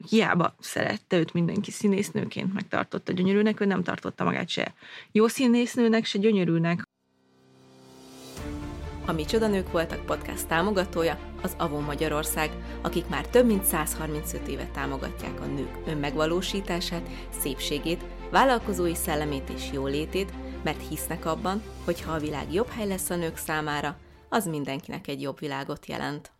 hiába szerette őt mindenki színésznőként, megtartotta gyönyörűnek, ő nem tartotta magát se jó színésznőnek, se gyönyörűnek. A Micsoda Nők Voltak podcast támogatója az Avon Magyarország, akik már több mint 135 éve támogatják a nők önmegvalósítását, szépségét, vállalkozói szellemét és jólétét, mert hisznek abban, hogy ha a világ jobb hely lesz a nők számára, az mindenkinek egy jobb világot jelent.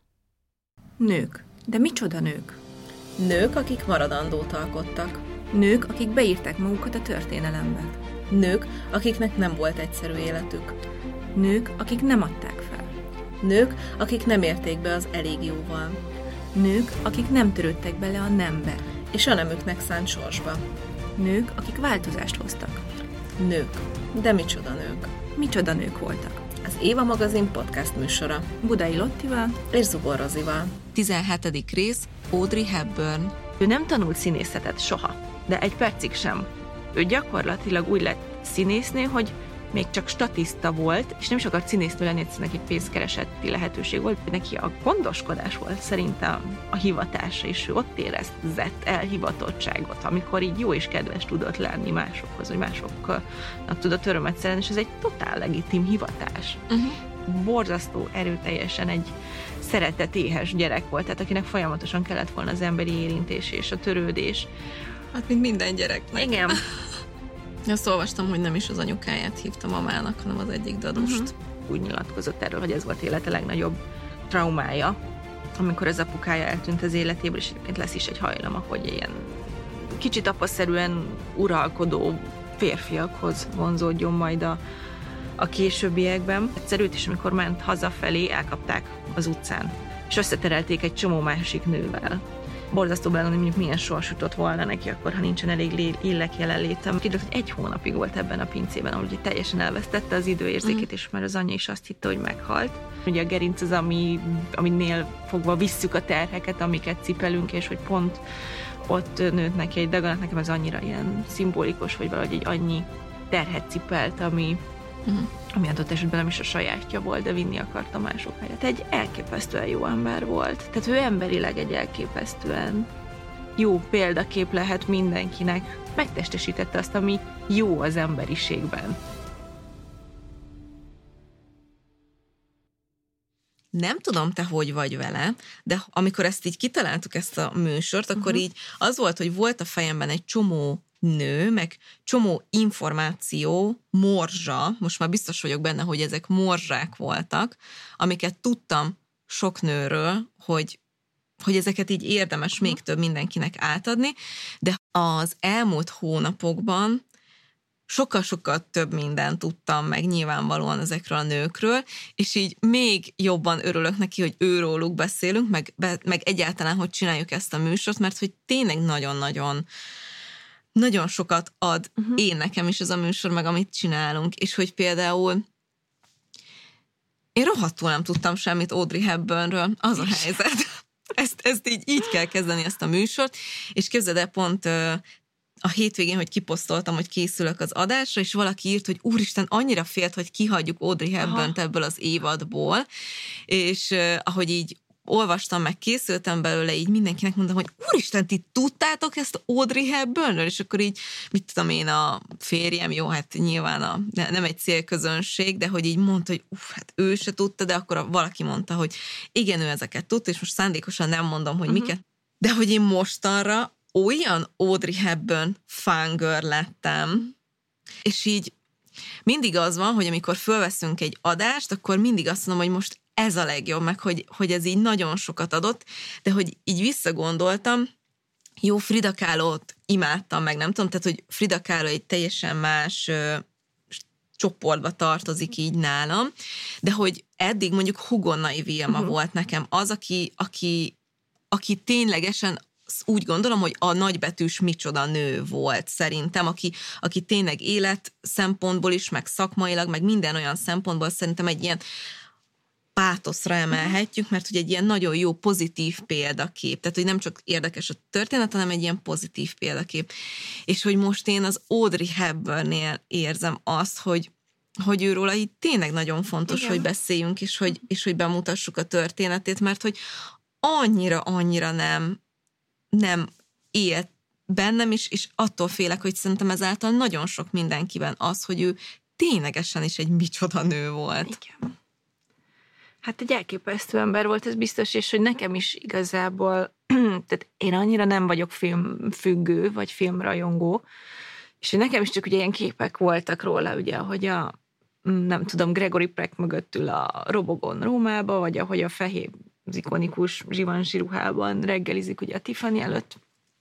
Nők. De micsoda nők? Nők, akik maradandót alkottak. Nők, akik beírták magukat a történelembe. Nők, akiknek nem volt egyszerű életük. Nők, akik nem adták fel. Nők, akik nem érték be az elég jóval. Nők, akik nem törődtek bele a nembe. És a nemüknek szánt sorsba. Nők, akik változást hoztak. Nők. De micsoda nők? Micsoda nők voltak? Az Éva magazin podcast műsora. Budai Lottival és Zubor Rozival. 17. rész, Audrey Hepburn. Ő nem tanult színészetet soha, de egy percig sem. Ő gyakorlatilag úgy lett színésznő, hogy még csak statiszta volt, és nem is akart színésznő lenni, egyszerűen neki pénzkereseti lehetőség volt. Neki a gondoskodás volt szerintem a hivatása, és ő ott érezett elhivatottságot, amikor így jó és kedves tudott lenni másokhoz, hogy másoknak tudott örömet szerezni, és ez egy totál legitim hivatás. Borzasztó erőteljesen egy szeretetéhes gyerek volt, tehát akinek folyamatosan kellett volna az emberi érintés és a törődés. Hát, mint minden gyereknek. Igen. Azt olvastam, hogy nem is az anyukáját hívta mamának, hanem az egyik dadust. Úgy nyilatkozott erről, hogy ez volt élete legnagyobb traumája, amikor az apukája eltűnt az életéből, és egyébként lesz is egy hajlama, hogy ilyen kicsit apaszerűen uralkodó férfiakhoz vonzódjon majd a későbbiekben. Egyszer őt is, amikor ment hazafelé, elkapták az utcán, és összeterelték egy csomó másik nővel. Borzasztó belőle, hogy milyen sors jutott volna neki akkor, ha nincsen elég lélek jelenlétem. Kiderült, hogy 1 hónapig volt ebben a pincében, ahol ugye teljesen elvesztette az időérzékét, és már az anyja is azt hitte, hogy meghalt. Ugye a gerinc az, aminél fogva visszük a terheket, amiket cipelünk, és hogy pont ott nőtt neki egy daganat, nekem ez annyira ilyen szimbolikus, hogy valahogy egy annyi terhet cipelt, ami adott esetben nem is a sajátja volt, de vinni akarta mások helyett. Egy elképesztően jó ember volt. Tehát ő emberileg egy elképesztően jó példakép lehet mindenkinek. Megtestesítette azt, ami jó az emberiségben. Nem tudom, te hogy vagy vele, de amikor ezt így kitaláltuk, ezt a műsort, akkor így az volt, hogy volt a fejemben egy csomó nő, meg csomó információ, morzsa, most már biztos vagyok benne, hogy ezek morzsák voltak, amiket tudtam sok nőről, hogy ezeket így érdemes még több mindenkinek átadni, de az elmúlt hónapokban sokkal-sokkal több mindent tudtam meg nyilvánvalóan ezekről a nőkről, és így még jobban örülök neki, hogy őróluk beszélünk, meg egyáltalán, hogy csináljuk ezt a műsort, mert hogy tényleg nagyon sokat ad én nekem is ez a műsor, meg amit csinálunk, és hogy például én rohadtul nem tudtam semmit Audrey Hepburnről, az a helyzet. Ezt így kell kezdeni ezt a műsort, és képzeld el pont a hétvégén, hogy kiposztoltam, hogy készülök az adásra, és valaki írt, hogy úristen, annyira félt, hogy kihagyjuk Audrey Hepburnt ebből az évadból, és ahogy így olvastam, meg készültem belőle, így mindenkinek mondtam, hogy úristen, ti tudtátok ezt Audrey Hepburnről? És akkor így, mit tudom én, a férjem, jó, hát nyilván nem egy célközönség, de hogy így mondta, hogy hát ő se tudta, de akkor valaki mondta, hogy igen, ő ezeket tudta, és most szándékosan nem mondom, hogy miket. De hogy én mostanra olyan Audrey Hepburn fangirl lettem, és így mindig az van, hogy amikor fölveszünk egy adást, akkor mindig azt mondom, hogy most ez a legjobb, meg hogy ez így nagyon sokat adott, de hogy így visszagondoltam, jó, Frida Kahlo-t imádtam, meg nem tudom, tehát, hogy Frida Kahlo egy teljesen más csoportba tartozik így nálam, de hogy eddig mondjuk Hugonai Vilma volt nekem az, aki ténylegesen úgy gondolom, hogy a nagybetűs micsoda nő volt szerintem, aki tényleg élet szempontból is, meg szakmailag, meg minden olyan szempontból szerintem egy ilyen pátoszra emelhetjük, mert hogy egy ilyen nagyon jó pozitív példakép. Tehát, hogy nem csak érdekes a történet, hanem egy ilyen pozitív példakép. És hogy most én az Audrey Hepburnnél érzem azt, hogy őróla így tényleg nagyon fontos, igen, hogy beszéljünk, és hogy bemutassuk a történetét, mert hogy annyira nem élt bennem is, és attól félek, hogy szerintem ezáltal nagyon sok mindenkiben az, hogy ő ténylegesen is egy micsoda nő volt. Igen. Hát egy elképesztő ember volt, ez biztos, és hogy nekem is igazából, tehát én annyira nem vagyok filmfüggő, vagy filmrajongó, és hogy nekem is csak ugye ilyen képek voltak róla, ugye, hogy nem tudom, Gregory Peck mögött ül a robogon Rómába, vagy ahogy a fehér, az ikonikus Givenchy ruhában reggelizik ugye a Tiffany előtt.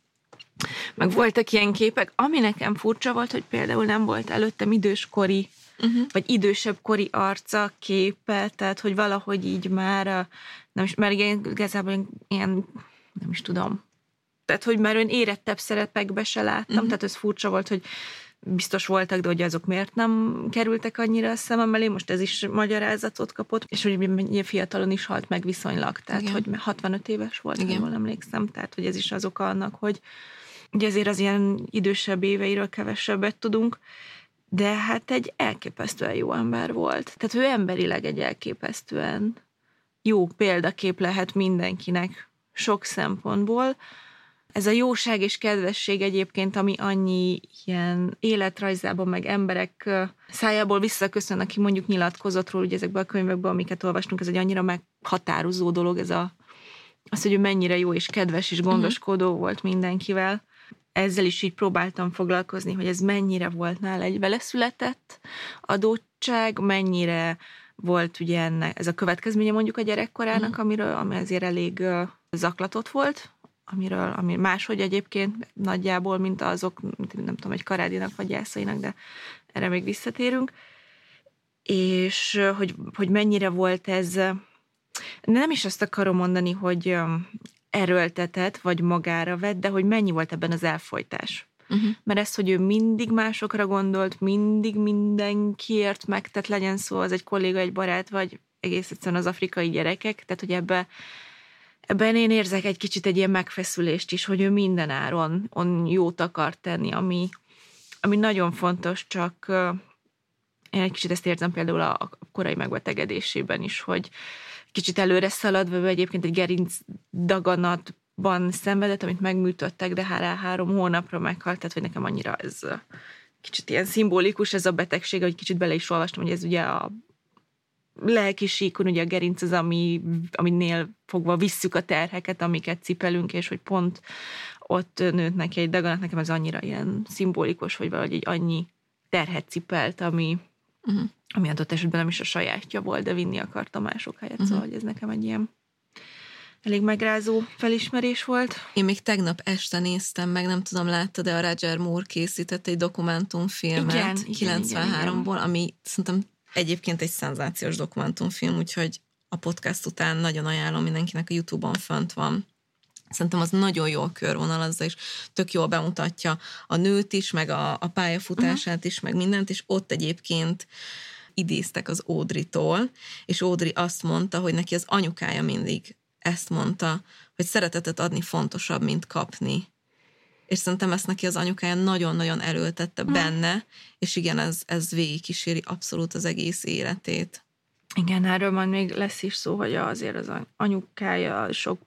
Meg voltak ilyen képek, ami nekem furcsa volt, hogy például nem volt előttem időskori, vagy idősebb kori arca, képe, tehát hogy valahogy így már, nem is, mert igazából ilyen, nem is tudom, tehát hogy már olyan érettebb szerepekbe se láttam, tehát ez furcsa volt, hogy biztos voltak, de hogy azok miért nem kerültek annyira a szemem elé, most ez is magyarázatot kapott, és hogy mennyire fiatalon is halt meg viszonylag, tehát igen. Hogy 65 éves volt, ha jól emlékszem, tehát hogy ez is az oka annak, hogy ugye azért az ilyen idősebb éveiről kevesebbet tudunk, de hát egy elképesztően jó ember volt. Tehát ő emberileg egy elképesztően jó példakép lehet mindenkinek sok szempontból. Ez a jóság és kedvesség egyébként, ami annyi ilyen életrajzában, meg emberek szájából visszaköszön, aki mondjuk nyilatkozott róla, ugye ezekben a könyvekben, amiket olvastunk, ez egy annyira meghatározó dolog, ez az, hogy ő mennyire jó és kedves és gondoskodó volt mindenkivel. Ezzel is így próbáltam foglalkozni, hogy ez mennyire volt nála egy beleszületett adottság, mennyire volt ugye ennek, ez a következménye mondjuk a gyerekkorának, ami azért elég zaklatott volt, ami máshogy egyébként nagyjából, mint azok, nem tudom, egy Karádinak vagy Jászainak, de erre még visszatérünk. És hogy mennyire volt ez, nem is azt akarom mondani, hogy erőltetett, vagy magára vett, de hogy mennyi volt ebben az elfojtás. Mert ez, hogy ő mindig másokra gondolt, mindig mindenkiért megtett, legyen szó, az egy kolléga, egy barát, vagy egész egyszerűen az afrikai gyerekek, tehát hogy ebben én érzek egy kicsit egy ilyen megfeszülést is, hogy ő minden áron jót akar tenni, ami nagyon fontos, csak én egy kicsit ezt érzem például a korai megbetegedésében is, hogy kicsit előre szaladva, egyébként egy gerinc daganatban szenvedett, amit megműtöttek, de 3 hónapra meghalt, tehát hogy nekem annyira ez kicsit ilyen szimbolikus ez a betegség, hogy kicsit bele is olvastam, hogy ez ugye a lelki síkon, ugye a gerinc az, aminél fogva visszük a terheket, amiket cipelünk, és hogy pont ott nőtt neki egy daganat, nekem ez annyira ilyen szimbolikus, hogy valahogy egy annyi terhet cipelt, ami adott esetben nem is a sajátja volt, de vinni akarta mások helyett, szóval hogy ez nekem egy ilyen elég megrázó felismerés volt. Én még tegnap este néztem meg, nem tudom, láttad, de a Roger Moore készített egy dokumentumfilmet 93-ból, ami szerintem egyébként egy szenzációs dokumentumfilm, úgyhogy a podcast után nagyon ajánlom mindenkinek, a YouTube-on fönt van. Szerintem az nagyon jól körvonalazza, és tök jól bemutatja a nőt is, meg a pályafutását is, meg mindent, és ott egyébként idéztek az Audrey-tól, és Audrey azt mondta, hogy neki az anyukája mindig ezt mondta, hogy szeretetet adni fontosabb, mint kapni. És szerintem ezt neki az anyukája nagyon-nagyon erőltette benne, és igen, ez végigkíséri abszolút az egész életét. Igen, erről majd még lesz is szó, hogy azért az anyukája sok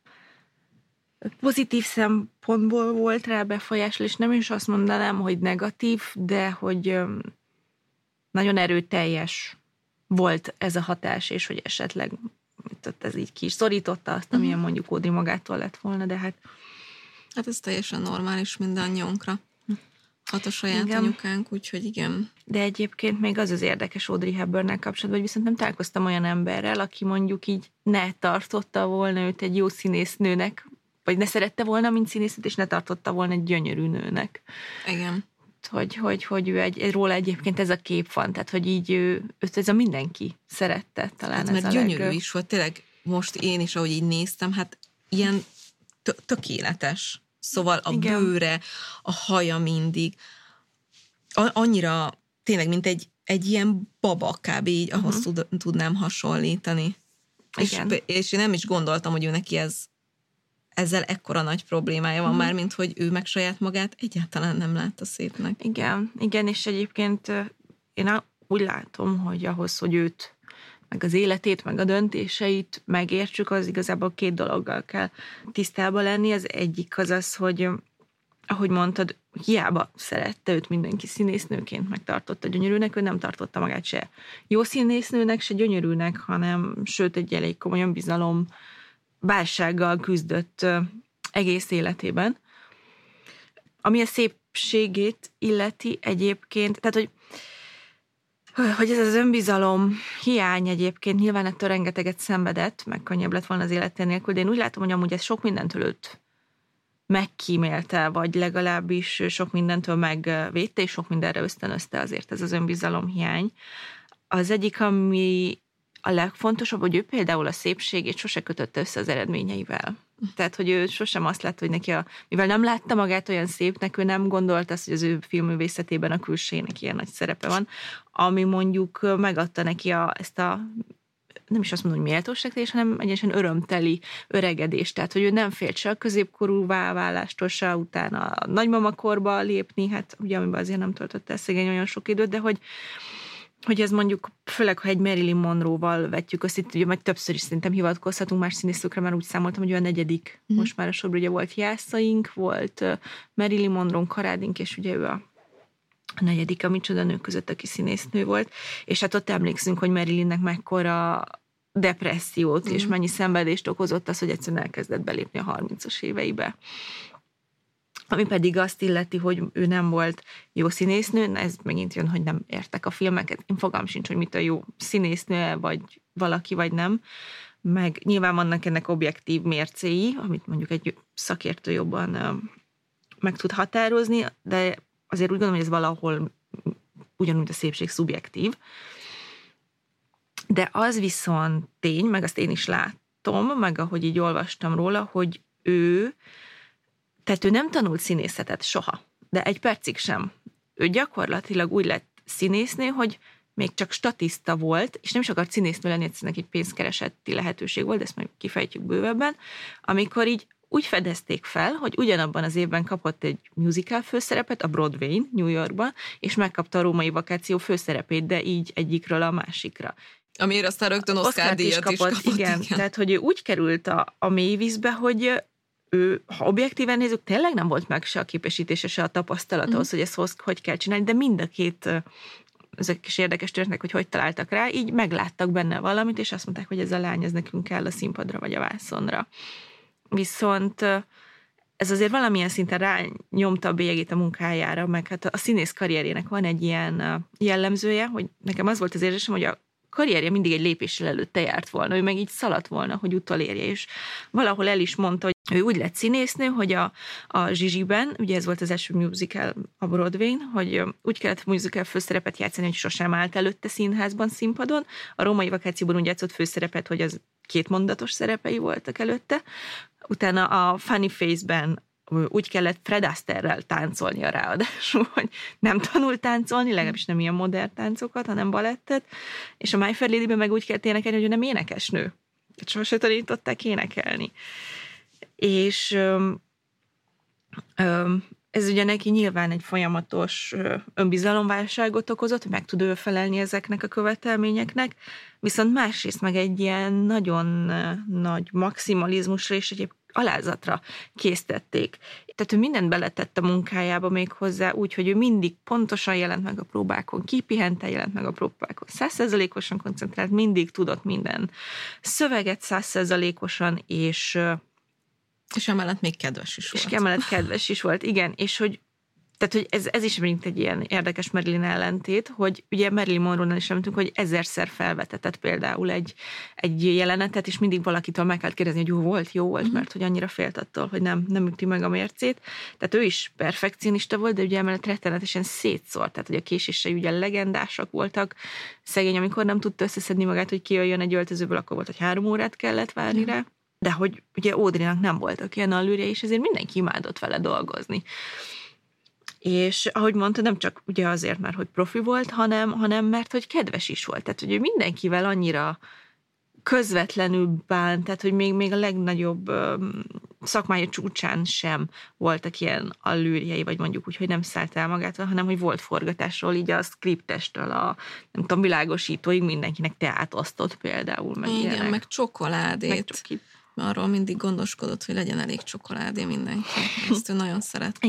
pozitív szempontból volt rá befolyásol, és nem is azt mondanám, hogy negatív, de hogy nagyon erőteljes volt ez a hatás, és hogy esetleg ez így ki is szorította azt, amilyen mondjuk Audrey magától lett volna, de hát ez teljesen normális mindannyiunkra. Hat a saját anyukánk, úgyhogy igen. De egyébként még az érdekes Audrey Hepburnnel kapcsolatban, hogy viszont nem találkoztam olyan emberrel, aki mondjuk így ne tartotta volna őt egy jó színésznőnek, vagy ne szerette volna, mint színésznőt, és ne tartotta volna egy gyönyörű nőnek. Igen. Hogy ő róla egyébként ez a kép van, tehát hogy így őt ez a mindenki szerette talán. Hát, mert gyönyörű is volt, tényleg most én is, ahogy így néztem, hát ilyen tökéletes. Szóval a bőre, a haja mindig, annyira tényleg, mint egy ilyen baba kb. Így ahhoz tudnám hasonlítani. És én nem is gondoltam, hogy ő neki ezzel ekkora nagy problémája van már, mint hogy ő meg saját magát egyáltalán nem látta szépnek. Igen, és egyébként én úgy látom, hogy ahhoz, hogy őt meg az életét, meg a döntéseit megértsük, az igazából 2 dologgal kell tisztában lenni. Az egyik az, hogy ahogy mondtad, hiába szerette őt mindenki színésznőként, megtartotta gyönyörűnek, ő nem tartotta magát se jó színésznőnek, se gyönyörűnek, hanem sőt egy elég komoly önbizalom válsággal küzdött egész életében. Ami a szépségét illeti egyébként, tehát hogy ez az önbizalom hiány egyébként nyilván ettől rengeteget szenvedett, meg könnyebb lett volna az életén nélkül, de én úgy látom, hogy amúgy ez sok mindentől őt megkímélte, vagy legalábbis sok mindentől megvédte, és sok mindenre ösztönözte azért ez az önbizalom hiány. Az egyik, ami a legfontosabb, hogy ő például a szépségét sose kötötte össze az eredményeivel. Tehát, hogy ő sosem azt látta, hogy neki mivel nem látta magát olyan szépnek, ő nem gondolta azt, hogy az ő filmművészetében a külsejének ilyen nagy szerepe van, ami mondjuk megadta neki ezt a nem is azt mondom, hogy méltóságteljes, hanem egyébként örömteli öregedés. Tehát, hogy ő nem félt se a középkorúvá válástól, se utána a nagymamakorba lépni, hát ugye amiben azért nem töltött el szegény olyan sok időt, de hogy ez mondjuk, főleg, ha egy Marilyn Monroe-val vetjük össze, ugye majd többször is szerintem hivatkozhatunk más színészőkre, mert úgy számoltam, hogy ő a 4. Most már a sorban ugye volt Jászaink, volt Marilyn Monroe, Karádink, és ugye ő a 4. a Micsoda nők között, aki színésznő volt, és hát ott emlékszünk, hogy Marilynnek mekkora depressziót és mennyi szenvedést okozott az, hogy egyszerűen elkezdett belépni a 30-as éveibe. Ami pedig azt illeti, hogy ő nem volt jó színésznő, ez megint jön, hogy nem értek a filmeket. Én fogalmam sincs, hogy mit a jó színésznő, vagy valaki, vagy nem. Meg nyilván vannak ennek objektív mércéi, amit mondjuk egy szakértő jobban meg tud határozni, de azért úgy gondolom, hogy ez valahol ugyanúgy a szépség szubjektív. De az viszont tény, meg azt én is látom, meg ahogy így olvastam róla, hogy ő nem tanult színészetet soha, de egy percig sem. Ő gyakorlatilag úgy lett színésznő, hogy még csak statiszta volt, és nem is akart színésznő lenni, egyszerűen egy pénzkereseti lehetőség volt, de ezt majd kifejtjük bővebben, amikor így úgy fedezték fel, hogy ugyanabban az évben kapott egy musical főszerepet a Broadway-n, New Yorkban, és megkapta a Római Vakáció főszerepét, de így egyikről a másikra. Amiért aztán rögtön Oscar-díjat is kapott. Igen, tehát hogy ő úgy került a mélyvízbe, hogy ő, ha objektíven nézzük, tényleg nem volt meg se a képesítése, se a tapasztalat ahhoz, hogy ezt hogy kell csinálni, de mind a két ezek is érdekes történetek, hogy találtak rá, így megláttak benne valamit, és azt mondták, hogy ez a lány, ez nekünk kell a színpadra vagy a vászonra. Viszont ez azért valamilyen szinten rányomta a bélyegét a munkájára, meg hát a színész karrierjének van egy ilyen jellemzője, hogy nekem az volt az érzésem, hogy a karrierje mindig egy lépéssel előtte járt volna, ő meg így szaladt volna, hogy utolérje, és valahol el is mondta, hogy ő úgy lett színésznő, hogy a Zsizsiben, ugye ez volt az első musical a Broadway-n, hogy úgy kellett musical főszerepet játszani, hogy sosem állt előtte színházban, színpadon. A Római Vakációban úgy játszott főszerepet, hogy az 2 mondatos szerepei voltak előtte. Utána a Funny Face-ben úgy kellett Fred Astairevel táncolnia ráadásul, hogy nem tanult táncolni, legalábbis nem ilyen modern táncokat, hanem balettet, és a My Fair Lady-ben meg úgy kellett énekelni, hogy ő nem énekesnő. Sose tanították énekelni. És ez ugye neki nyilván egy folyamatos önbizalomválságot okozott, hogy meg tud ő felelni ezeknek a követelményeknek, viszont másrészt meg egy ilyen nagyon nagy maximalizmusra és egyéb alázatra késztették. Tehát ő mindent beletett a munkájába még hozzá, úgy, hogy ő mindig pontosan jelent meg a próbákon, kipihente jelent meg a próbákon, 100%-osan koncentrált, mindig tudott minden szöveget 100%-osan, és emellett még kedves is volt. És emellett kedves is volt, igen, és hogy ez is mint egy ilyen érdekes Marilyn ellentét, hogy ugye Marilyn Monroe-nál is említünk, hogy 1000-szer felvetetett például egy jelenetet, és mindig valakitől meg kell kérdezni, hogy jó volt, mert hogy annyira félt attól, hogy nem üti meg a mércét. Tehát ő is perfekcionista volt, de ugye emellett rettenetesen szétszórt, tehát hogy a késései ugye legendásak voltak. Szegény, amikor nem tudta összeszedni magát, hogy kijöjjön egy öltözőből, akkor volt, hogy 3 órát kellett várni rá. De hogy ugye Audrey-nak nem voltak ilyen allűrje, és ezért mindenki imádott vele dolgozni. És ahogy mondta, nem csak ugye azért, mert hogy profi volt, hanem mert hogy kedves is volt. Tehát, hogy mindenkivel annyira közvetlenül bánt, tehát hogy még a legnagyobb szakmája csúcsán sem voltak ilyen allűrjei, vagy mondjuk úgy, hogy nem szállt el magától, hanem hogy volt forgatásról, így a skriptestől a nem tudom, világosítóig mindenkinek teát osztott például. Meg igen, ilyenek. meg csokoládét. Arról mindig gondoskodott, hogy legyen elég csokoládé mindenki. Ezt ő nagyon szerette.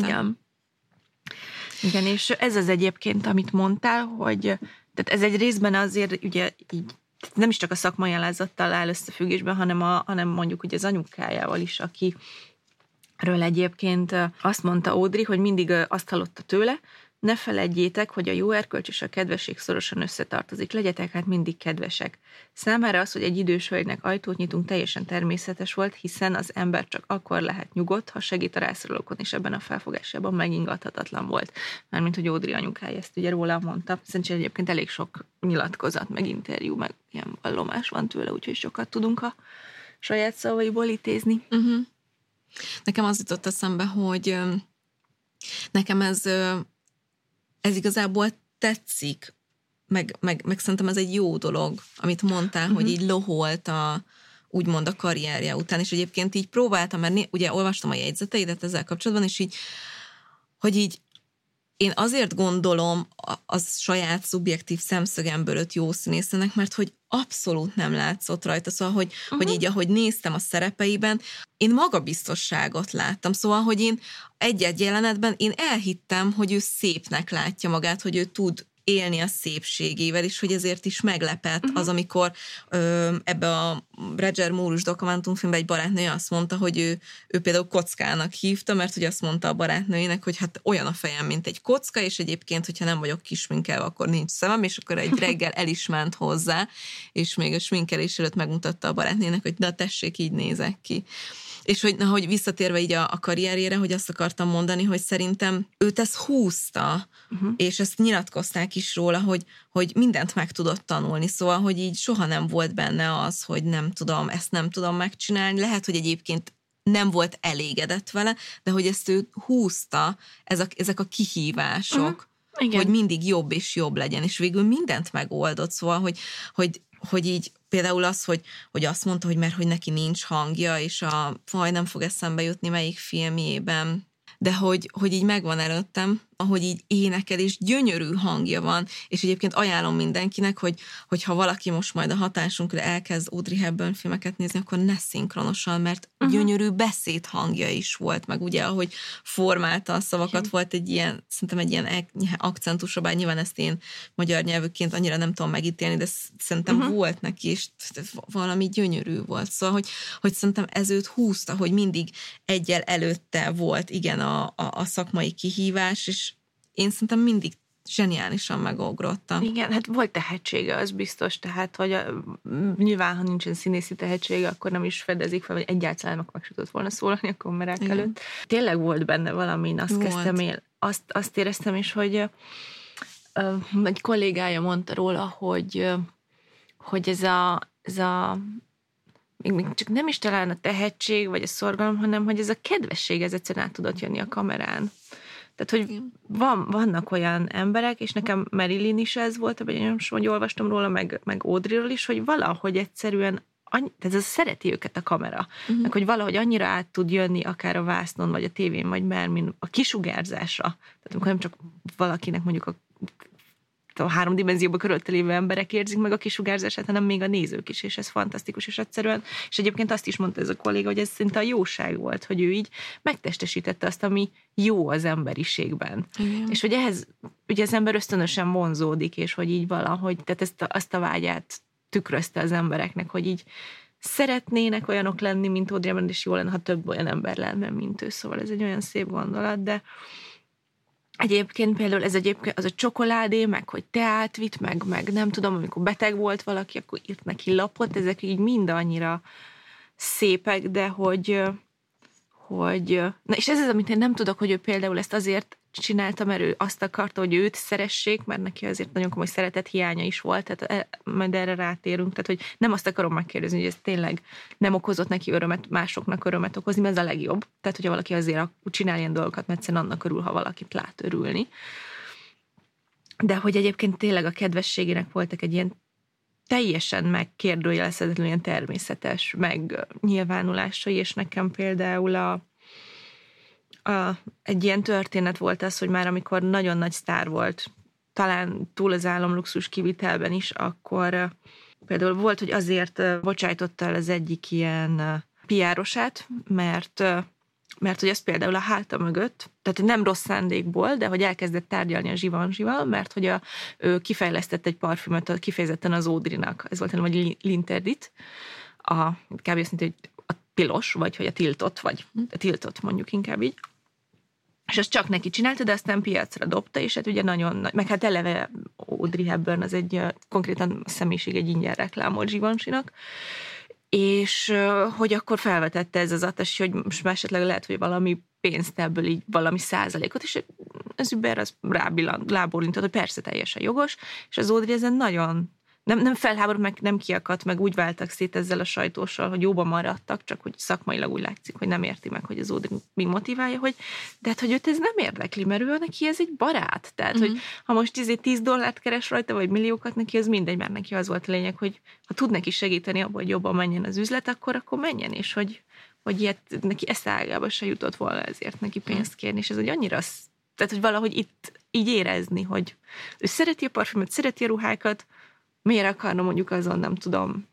Igen, és ez az egyébként, amit mondtál, hogy tehát ez egy részben azért ugye így nem is csak a szakmai alázattal áll összefüggésben, hanem mondjuk ugye az anyukájával is, akiről egyébként azt mondta Audrey, hogy mindig azt hallotta tőle, ne feledjétek, hogy a jó erkölcs és a kedvesség szorosan összetartozik. Legyetek hát mindig kedvesek. Számára az, hogy egy idős hölgynek ajtót nyitunk, teljesen természetes volt, hiszen az ember csak akkor lehet nyugodt, ha segít a rászorulókon, és ebben a felfogásában megingathatatlan volt. Mármint, hogy Audrey anyukája ezt ugye róla mondta. Szerintem egyébként elég sok nyilatkozat, meg interjú, meg ilyen vallomás van tőle, úgyhogy sokat tudunk a saját szavaiból idézni. Nekem az jutott eszembe, hogy nekem ez igazából tetszik, meg szerintem ez egy jó dolog, amit mondtál, hogy így loholt úgymond a karrierje után, és egyébként így próbáltam, mert ugye olvastam a jegyzeteidet ezzel kapcsolatban, és így, hogy így én azért gondolom az saját szubjektív szemszögemből őt jó színésznek, mert hogy abszolút nem látszott rajta, szóval, hogy így, ahogy néztem a szerepeiben, én magabiztosságot láttam, szóval, hogy én egy-egy jelenetben én elhittem, hogy ő szépnek látja magát, hogy ő tud élni a szépségével, és hogy ezért is meglepett az, amikor ebbe a Roger Moore-us dokumentumfilmben egy barátnője azt mondta, hogy ő például kockának hívta, mert hogy azt mondta a barátnőjének, hogy hát olyan a fejem, mint egy kocka, és egyébként, hogyha nem vagyok kisminkelve, akkor nincs szemem, és akkor egy reggel el is ment hozzá, és még a sminkelés előtt megmutatta a barátnőjének, hogy na tessék, így nézek ki. És hogy visszatérve így a karrierjére, hogy azt akartam mondani, hogy szerintem őt ez húzta, és ezt nyilatkozták is róla, hogy mindent meg tudott tanulni, szóval, hogy így soha nem volt benne az, hogy nem tudom, ezt nem tudom megcsinálni. Lehet, hogy egyébként nem volt elégedett vele, de hogy ezt ő húzta, ezek a kihívások, hogy mindig jobb és jobb legyen, és végül mindent megoldott, szóval, hogy így például az, hogy azt mondta, hogy mert hogy neki nincs hangja, és nem fog eszembe jutni melyik filmjében, de hogy így megvan előttem, ahogy így énekel, és gyönyörű hangja van, és egyébként ajánlom mindenkinek, hogy ha valaki most majd a hatásunkra elkezd Audrey Hepburn filmeket nézni, akkor ne szinkronosan, mert gyönyörű beszédhangja is volt, meg ugye, ahogy formálta a szavakat, volt egy ilyen, szerintem egy ilyen akcentusra, bár nyilván ezt én magyar nyelvűként annyira nem tudom megítélni, de szerintem volt neki, és valami gyönyörű volt. Szóval, hogy szerintem ez őt húzta, hogy mindig egyel előtte volt, igen, a szakmai kihívás, és én szerintem mindig zseniálisan megugrottam. Igen, hát volt tehetsége, az biztos, tehát, hogy nyilván, ha nincsen színészi tehetsége, akkor nem is fedezik fel, vagy egyáltalán meg se tudott volna szólalni a kamerák előtt. Tényleg volt benne valami, én azt kezdtem azt éreztem is, hogy egy kollégája mondta róla, hogy ez a még csak nem is talán a tehetség, vagy a szorgalom, hanem hogy ez a kedvesség, ez egyszerűen át tudott jönni a kamerán. Tehát, hogy vannak olyan emberek, és nekem Marilyn is ez volt, hogy olvastam róla, meg Audreyról is, hogy valahogy egyszerűen, tehát ez szereti őket a kamera, meg hogy valahogy annyira át tud jönni akár a vásznon, vagy a tévén, vagy bármin a kisugárzásra. Tehát amikor nem csak valakinek mondjuk a 3 dimenzióban körülötte lévő emberek érzik meg a kisugárzását, hanem még a nézők is, és ez fantasztikus, és egyszerűen, és egyébként azt is mondta ez a kolléga, hogy ez szinte a jóság volt, hogy ő így megtestesítette azt, ami jó az emberiségben. Igen. És hogy ehhez ugye az ember ösztönösen vonzódik, és hogy így valahogy, tehát azt a vágyát tükrözte az embereknek, hogy így szeretnének olyanok lenni, mint Audrey Hepburn, és jó lenne, ha több olyan ember lenne, mint ő, szóval ez egy olyan szép gondolat, de egyébként például az a csokoládé, meg hogy teát vitt, meg nem tudom, amikor beteg volt valaki, akkor írt neki lapot, ezek így mind annyira szépek, de hogy na és ez az, amit én nem tudok, hogy ő például ezt azért csinálta, mert ő azt akarta, hogy őt szeressék, mert neki azért nagyon komoly szeretet hiánya is volt, tehát majd erre rátérünk, tehát hogy nem azt akarom megkérdezni, hogy ez tényleg nem okozott neki örömet, másoknak örömet okozni, mert ez a legjobb. Tehát, hogyha valaki azért csinál ilyen dolgokat, mert egyszerűen annak örül, ha valakit lát örülni. De hogy egyébként tényleg a kedvességének voltak egy ilyen teljesen megkérdőjelezhetetlen ilyen természetes megnyilvánulásai, és nekem például egy ilyen történet volt az, hogy már amikor nagyon nagy sztár volt, talán túl az álomluxus kivitelben is, akkor például volt, hogy azért bocsájtotta el az egyik ilyen PR-osát, mert hogy ez például a háta mögött, tehát nem rossz szándékból, de hogy elkezdett tárgyalni a Givenchy-val, mert hogy ő kifejlesztett egy parfümöt kifejezetten az Audrey-nak. Ez volt vagy L'Interdit, kb. Azt mondta, hogy a tilos, vagy hogy a tiltott, vagy a tiltott mondjuk inkább így. És azt csak neki csinálta, de aztán piacra dobta, és hát ugye nagyon nagy, meg hát eleve Audrey Hepburn az egy konkrétan a személyiség egy ingyen reklám volt Givenchy-nak, és hogy akkor felvetette ez az Atas, hogy most esetleg lehet, hogy valami pénzt ebből így valami százalékot, és az Uber az rábólintott, hogy persze teljesen jogos, és az Audrey ezen nagyon nem felháborult, meg nem kiakadt, meg úgy váltak szét ezzel a sajtóssal, hogy jóban maradtak, csak hogy szakmailag úgy látszik, hogy nem érti meg, hogy az Audrey mi motiválja, de hát, hogy őt ez nem érdekli, mert ő neki ez egy barát. Tehát, hogy ha most $10 keres rajta, vagy milliókat, neki az mindegy, mert neki az volt a lényeg, hogy ha tud neki segíteni abban, hogy jobban menjen az üzlet, akkor menjen, és hogy ilyet neki eszágába se jutott volna ezért neki pénzt kérni, és ez egy annyira, tehát, hogy valahogy itt így érezni, hogy ő szereti a parfümöt, szereti a ruhákat, miért akarna mondjuk azon, nem tudom,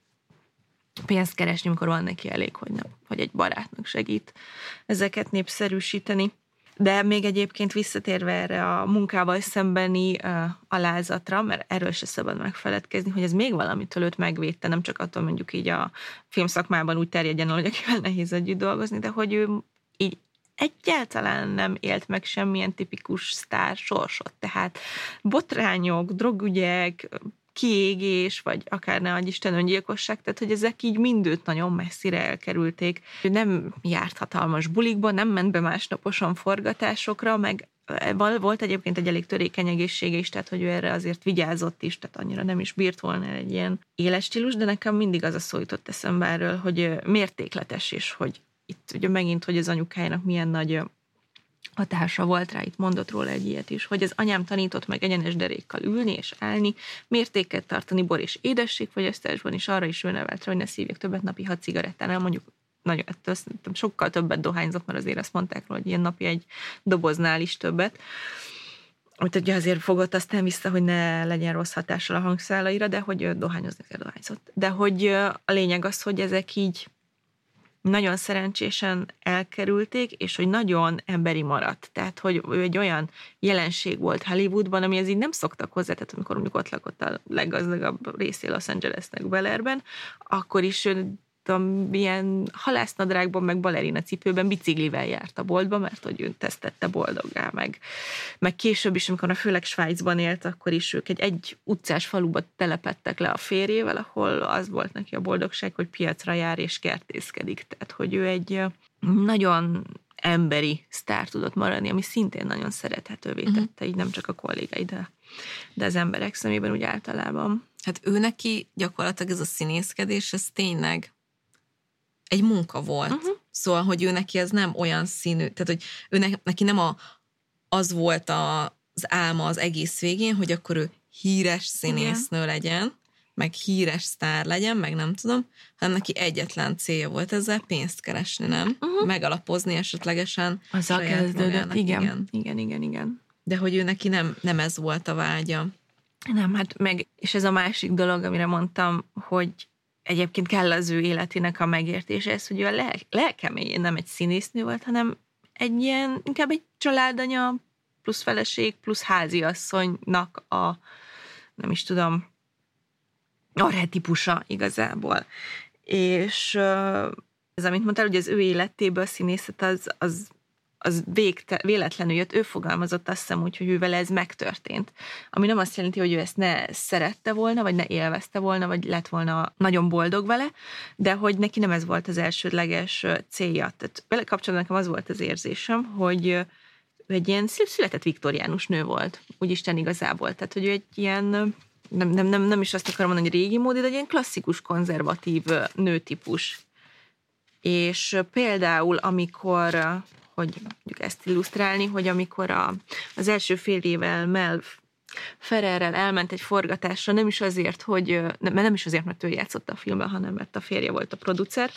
pénzt keresni, amikor van neki elég, hogy egy barátnak segít ezeket népszerűsíteni. De még egyébként visszatérve erre a munkával szembeni alázatra, mert erről se szabad megfeledkezni, hogy ez még valamitől őt megvédte, nem csak attól mondjuk így a filmszakmában úgy terjedjen, hogy akivel nehéz együtt dolgozni, de hogy ő így egyáltalán nem élt meg semmilyen tipikus sztár sorsot. Tehát botrányok, drogügyek, kiégés, vagy akár ne adj Isten öngyilkosság, tehát hogy ezek így mindőt nagyon messzire elkerülték. Ő nem járt hatalmas bulikba, nem ment be másnaposan forgatásokra, meg volt egyébként egy elég törékeny egészsége is, tehát hogy ő erre azért vigyázott is, tehát annyira nem is bírt volna egy ilyen éles stílus, de nekem mindig az a szó jutott eszembe erről, hogy mértékletes, és hogy itt ugye megint, hogy az anyukájának milyen nagy hatása volt rá, itt mondott róla egy ilyet is, hogy az anyám tanított meg egyenes derékkal ülni és állni, mértéket tartani bor és édességfogyasztásban is, arra is ő nevelt rá, hogy ne szívjak többet napi 6 cigarettánál, mondjuk nagyon, sokkal többet dohányzott, mert azért azt mondták róla, hogy ilyen napi egy doboznál is többet. Úgyhogy ugye azért fogott aztán vissza, hogy ne legyen rossz hatással a hangszálaira, de hogy dohányozni kell dohányzott. De hogy a lényeg az, hogy ezek így nagyon szerencsésen elkerülték, és hogy nagyon emberi maradt. Tehát, hogy ő egy olyan jelenség volt Hollywoodban, amihez így nem szoktak hozzá, tehát amikor mondjuk ott lakott a leggazdagabb részé Los Angelesnek, Bel Airben, akkor is ilyen halásznadrágban, meg balerina cipőben biciklivel járt a boltba, mert hogy ő tesztette boldoggá, meg később is, amikor főleg Svájcban élt, akkor is ők egy utcás faluba telepedtek le a férjével, ahol az volt neki a boldogság, hogy piacra jár és kertészkedik. Tehát, hogy ő egy nagyon emberi sztár tudott maradni, ami szintén nagyon szerethetővé tette, így nem csak a kollégái, de az emberek szemében úgy általában. Hát ő neki gyakorlatilag ez a színészkedés, ez tényleg egy munka volt. Szóval, hogy ő neki ez nem olyan színű, tehát, hogy ő neki nem az volt az álma az egész végén, hogy akkor ő híres színésznő legyen, meg híres sztár legyen, meg nem tudom, hanem neki egyetlen célja volt ezzel pénzt keresni, nem? Megalapozni esetlegesen. Azzal kezdődött, igen. De hogy ő neki nem ez volt a vágya. Nem, hát meg, és ez a másik dolog, amire mondtam, hogy egyébként kell az ő életének a megértése, ez, hogy ő a lelkeméjén nem egy színésznő volt, hanem egy ilyen, inkább egy családanya, plusz feleség, plusz háziasszonynak nem is tudom, archetípusa igazából. És ez, amit mondtál, hogy az ő életéből a színészet az véletlenül jött, ő fogalmazott azt hiszem úgy, hogy ő vele ez megtörtént. Ami nem azt jelenti, hogy ő ezt ne szerette volna, vagy ne élvezte volna, vagy lett volna nagyon boldog vele, de hogy neki nem ez volt az elsődleges célja. Tehát vele kapcsolatban nekem az volt az érzésem, hogy ő egy ilyen született viktoriánus nő volt, úgy Isten igazából. Tehát, hogy ő egy ilyen, nem is azt akarom mondani, hogy régi módi, de egy ilyen klasszikus, konzervatív nőtípus. És például, amikor hogy mondjuk ezt illusztrálni, hogy amikor az első fél évvel Mel Ferrerrel elment egy forgatásra, nem is azért, mert ő játszott a filmben, hanem mert a férje volt a producer,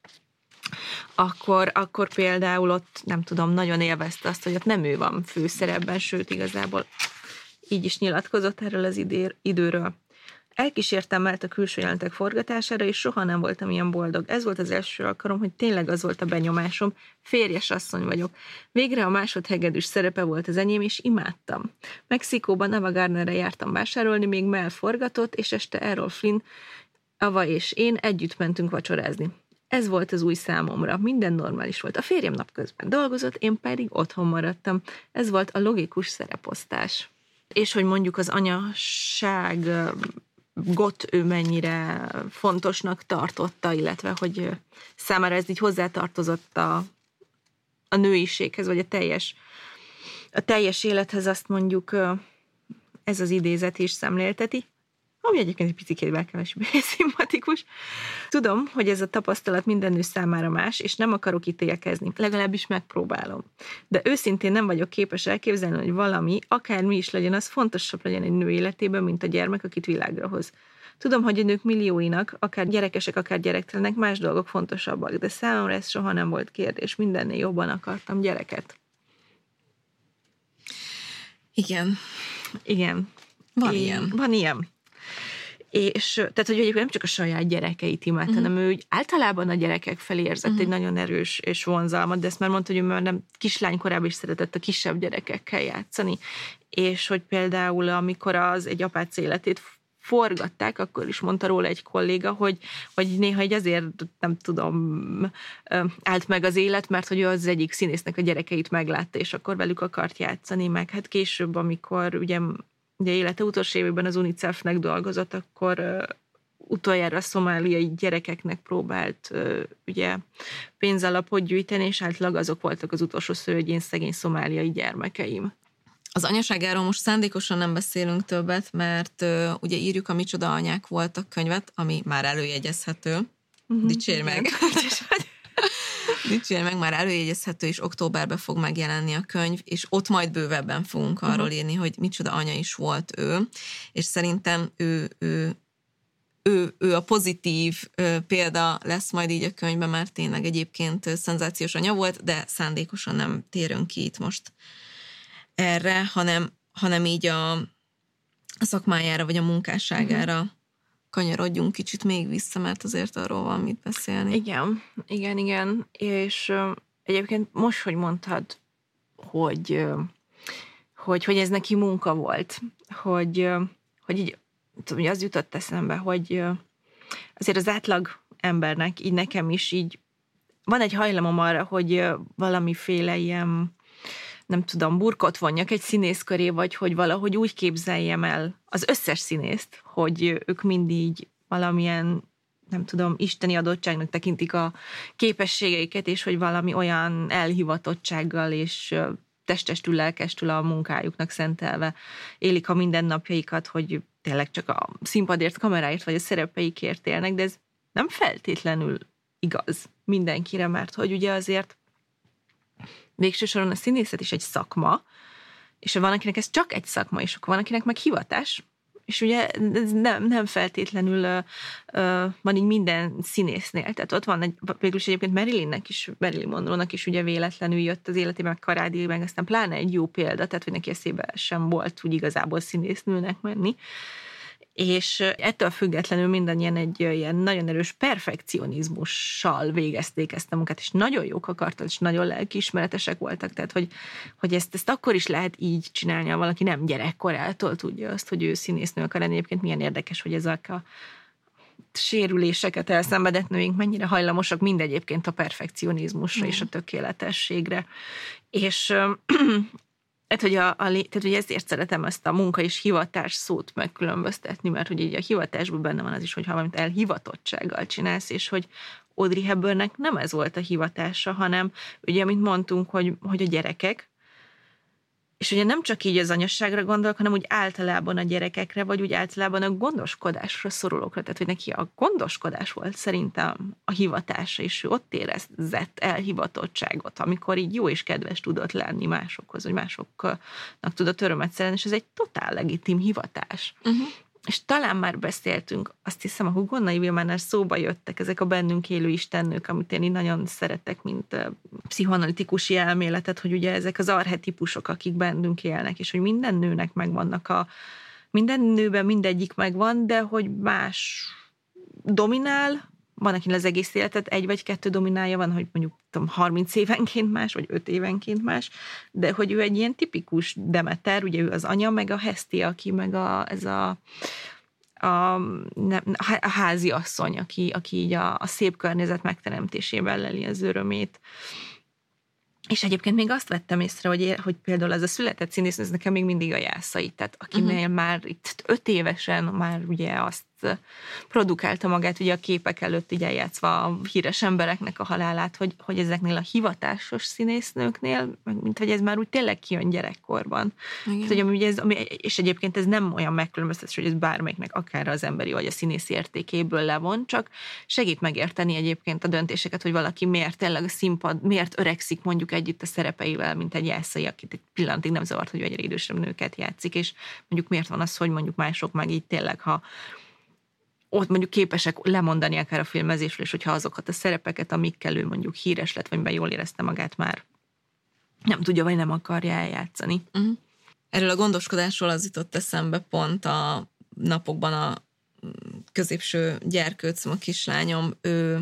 akkor például ott, nem tudom, nagyon élvezte azt, hogy ott nem ő van főszerepben, sőt, igazából így is nyilatkozott erről az időről. Elkísértem Melt a külső jelentek forgatására, és soha nem voltam ilyen boldog. Ez volt az első alkalom, hogy tényleg az volt a benyomásom. Férjes asszony vagyok. Végre a másodhegedűs szerepe volt az enyém, és imádtam. Mexikóban Ava Gardnerre jártam vásárolni, még Mel forgatott, és este Errol Flynn, Ava és én együtt mentünk vacsorázni. Ez volt az új számomra. Minden normális volt. A férjem napközben dolgozott, én pedig otthon maradtam. Ez volt a logikus szereposztás. És hogy mondjuk az anyaság ő mennyire fontosnak tartotta, illetve hogy számára ez így hozzátartozott a nőiséghez, vagy a teljes élethez, azt mondjuk ez az idézet is szemlélteti, ami egyébként egy picit kevésbé szimpatikus. Tudom, hogy ez a tapasztalat minden nő számára más, és nem akarok ítélkezni, legalábbis megpróbálom. De őszintén nem vagyok képes elképzelni, hogy valami, akármi is legyen, az fontosabb legyen egy nő életében, mint a gyermek, akit világra hoz. Tudom, hogy a nők millióinak, akár gyerekesek, akár gyerektelenek, más dolgok fontosabbak, de számomra ez soha nem volt kérdés. Mindennél jobban akartam gyereket. Igen. Van ilyen. És tehát, hogy egyébként nem csak a saját gyerekeit imád, hanem ő általában a gyerekek felé érzett egy nagyon erős és vonzalmat, de ezt már mondta, hogy ő már nem kislánykorában is szeretett a kisebb gyerekekkel játszani. És hogy például, amikor egy apác életét forgatták, akkor is mondta róla egy kolléga, hogy néha egy azért, nem tudom, állt meg az élet, mert hogy ő az egyik színésznek a gyerekeit meglátta, és akkor velük akart játszani, meg hát később, amikor ugye élete utolsó évében az UNICEF-nek dolgozott, akkor utoljára a szomáliai gyerekeknek próbált ugye pénzalapot gyűjteni, és általában azok voltak az utolsó szörnyén szegény szomáliai gyermekeim. Az anyaságáról most szándékosan nem beszélünk többet, mert ugye írjuk a Micsoda anyák voltak könyvet, ami már előjegyezhető. Dicsérj meg! Dicsérj meg, már előjegyezhető, és októberben fog megjelenni a könyv, és ott majd bővebben fogunk arról írni, hogy micsoda anya is volt ő, és szerintem ő a pozitív példa lesz majd így a könyvben, mert tényleg egyébként szenzációs anya volt, de szándékosan nem térünk ki itt most erre, hanem így a szakmájára, vagy a munkásságára kanyarodjunk kicsit még vissza, mert azért arról van mit beszélni. Igen. És egyébként most, hogy mondtad, hogy ez neki munka volt, hogy így tudom, az jutott eszembe, hogy azért az átlag embernek, így nekem is így van egy hajlamom arra, hogy valamiféle ilyen, nem tudom, burkot vonjak egy színész köré, vagy hogy valahogy úgy képzeljem el az összes színészt, hogy ők mindig valamilyen, nem tudom, isteni adottságnak tekintik a képességeiket, és hogy valami olyan elhivatottsággal és testestül, lelkestül a munkájuknak szentelve élik a mindennapjaikat, hogy tényleg csak a színpadért, kameráért vagy a szerepeikért élnek, de ez nem feltétlenül igaz mindenkire, mert hogy ugye azért végső soron a színészet is egy szakma, és van, akinek ez csak egy szakma, és akkor van, akinek meg hivatás, és ugye ez nem feltétlenül van így minden színésznél. Tehát ott van végülis egyébként Marilyn Monroe-nak is ugye véletlenül jött az életében, meg Karádi, meg aztán pláne egy jó példa, tehát hogy neki eszébe sem volt úgy igazából színésznőnek menni. És ettől függetlenül mindannyian egy ilyen nagyon erős perfekcionizmussal végezték ezt a munkát, és nagyon jók akartak, és nagyon lelkiismeretesek voltak, tehát hogy ezt akkor is lehet így csinálni, ha valaki nem gyerekkorától tudja azt, hogy ő színésznő akar lenni. Egyébként milyen érdekes, hogy ezek a sérüléseket elszenvedett nőink mennyire hajlamosak mindegyébként a perfekcionizmusra és a tökéletességre. És tehát, hogy ezért szeretem ezt a munka és hivatás szót megkülönböztetni, mert hogy így a hivatásban benne van az is, hogy ha valamit elhivatottsággal csinálsz, és hogy Audrey Hepburnnek nem ez volt a hivatása, hanem ugye, amit mondtunk, hogy a gyerekek, És ugye nem csak így az anyasságra gondolok, hanem úgy általában a gyerekekre, vagy úgy általában a gondoskodásra szorulókra. Tehát, hogy neki a gondoskodás volt szerintem a hivatása, és ő ott érezett elhivatottságot, amikor így jó és kedves tudott lenni másokhoz, vagy másoknak tudott örömet szerezni, és ez egy totál legitim hivatás. És talán már beszéltünk, azt hiszem a Hugonnai Vilmánál szóba jöttek ezek a bennünk élő istennők, amit én így nagyon szeretek, mint pszichoanalitikusi elméletet, hogy ugye ezek az archetipusok, akik bennünk élnek, és hogy minden nőnek megvannak minden nőben mindegyik megvan, de hogy más dominál, van, akinek az egész életet 1 vagy 2 dominálja, van, hogy mondjuk 30 évenként más, vagy 5 évenként más, de hogy ő egy ilyen tipikus Demeter, ugye ő az anya, meg a Hesztia, aki meg a házi asszony, aki így a szép környezet megteremtésében leli az örömét. És egyébként még azt vettem észre, hogy például ez a született színész, ez nekem még mindig a Jászai, tehát akinél már itt 5 évesen már ugye azt produkálta magát, ugye a képek előtt így eljátszva a híres embereknek a halálát, hogy ezeknél a hivatásos színésznőknél, mint hogy ez már úgy tényleg kijön gyerekkorban. Tehát, hogy ugye és egyébként ez nem olyan megkülönböztetés, hogy ez bármelyiknek akár az emberi vagy a színészi értékéből levon, csak segít megérteni egyébként a döntéseket, hogy valaki miért tényleg a színpad, miért öregszik mondjuk együtt a szerepeivel, mint egy Jászai, akit egy pillanatig nem zavart, hogy egyre idősebb nőket játszik, és mondjuk miért van az, hogy mondjuk mások meg így tényleg, ha ott mondjuk képesek lemondani akár a filmezésről, és hogyha azokat a szerepeket, amikkel ő mondjuk híres lett, vagy miben jól érezte magát már, nem tudja, vagy nem akarja eljátszani. Erről a gondoskodásról az jutott eszembe pont a napokban a középső gyerkőcöm, a kislányom,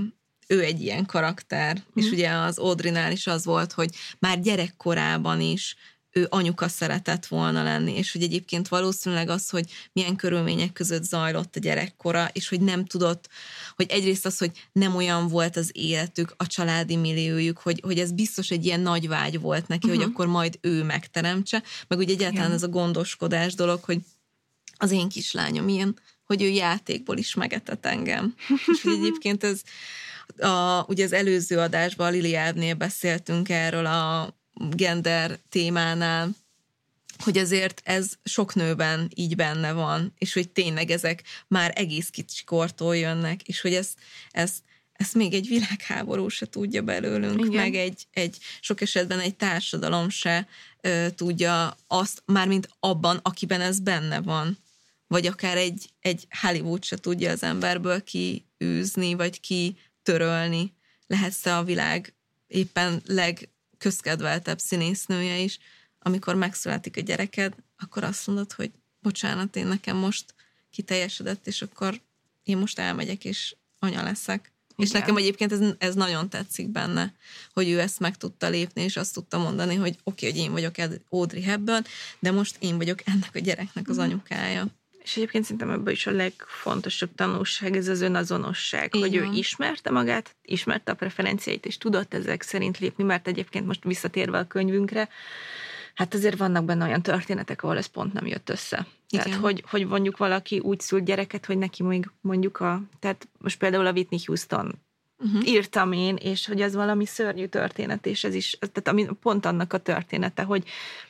ő egy ilyen karakter, és ugye az Audrey-nál is az volt, hogy már gyerekkorában is ő anyuka szeretett volna lenni, és hogy egyébként valószínűleg az, hogy milyen körülmények között zajlott a gyerekkora, és hogy nem tudott, hogy egyrészt az, hogy nem olyan volt az életük, a családi milliójuk, hogy ez biztos egy ilyen nagy vágy volt neki, hogy akkor majd ő megteremtse, meg ugye egyáltalán ez a gondoskodás dolog, hogy az én kislányom ilyen, hogy ő játékból is megetett engem. És hogy egyébként ez ugye az előző adásban, a Lili Ábnél beszéltünk erről a gender témánál, hogy azért ez sok nőben így benne van, és hogy tényleg ezek már egész kicsikortól jönnek, és hogy ezt még egy világháború se tudja belőlünk, igen. Meg egy sok esetben egy társadalom se tudja azt, mármint abban, akiben ez benne van. Vagy akár egy Hollywood se tudja az emberből kiűzni, vagy kitörölni. Lehetsz te a világ éppen legközkedveltebb színésznője is, amikor megszületik a gyereked, akkor azt mondod, hogy bocsánat, én nekem most kiteljesedett, és akkor én most elmegyek, és anya leszek. Igen. És nekem egyébként ez nagyon tetszik benne, hogy ő ezt meg tudta lépni, és azt tudta mondani, hogy oké, hogy én vagyok Audrey Hepburn, de most én vagyok ennek a gyereknek az anyukája. És egyébként szerintem ebből is a legfontosabb tanulság ez az önazonosság, igen. Hogy ő ismerte magát, ismerte a preferenciáit, és tudott ezek szerint lépni, mert egyébként most visszatérve a könyvünkre, hát azért vannak benne olyan történetek, ahol ez pont nem jött össze. Igen. Tehát, hogy mondjuk valaki úgy szült gyereket, hogy neki még mondjuk tehát most például a Whitney Houston írtam én, és hogy ez valami szörnyű történet, és ez is, tehát pont annak a története, hogy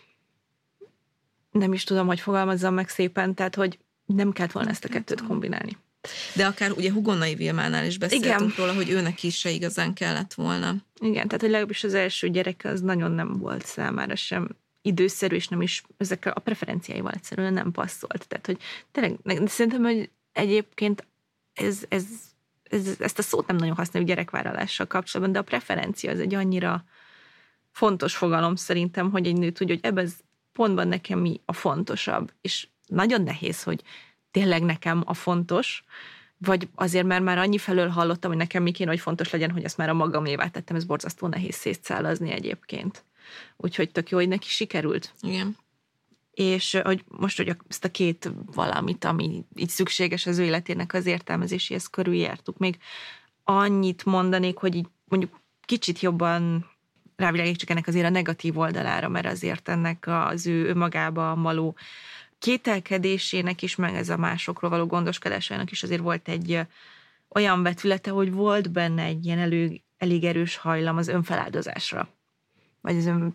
nem is tudom, hogy fogalmazzam meg szépen, tehát, hogy nem kellett volna ezt a kettőt kombinálni. De akár ugye Hugonnai Vilmánál is beszéltünk róla, hogy őnek is se igazán kellett volna. Igen, tehát, hogy legalábbis az első gyereke az nagyon nem volt számára sem időszerű, és nem is ezekkel a preferenciáival egyszerűen nem passzolt. Tehát, hogy tényleg, szerintem, hogy egyébként ezt a szót nem nagyon használjuk gyerekvállalással kapcsolatban, de a preferencia az egy annyira fontos fogalom szerintem, hogy egy nő tudja, hogy ebben pontban nekem mi a fontosabb, és nagyon nehéz, hogy tényleg nekem a fontos, vagy azért, mert már annyi felől hallottam, hogy nekem mi kéne, hogy fontos legyen, hogy ezt már a magamévá tettem, ez borzasztó nehéz szétszálazni egyébként. Úgyhogy tök jó, hogy neki sikerült. Igen. És hogy most, hogy ezt a két valamit, ami így szükséges az ő életének az értelmezéséhez körüljártuk, még annyit mondanék, hogy így mondjuk kicsit jobban rávilágítsuk ennek azért a negatív oldalára, mert azért ennek az ő önmagába való kételkedésének is, meg ez a másokról való gondoskodásának is azért volt egy olyan vetülete, hogy volt benne egy ilyen elég erős hajlam az önfeláldozásra. Vagy az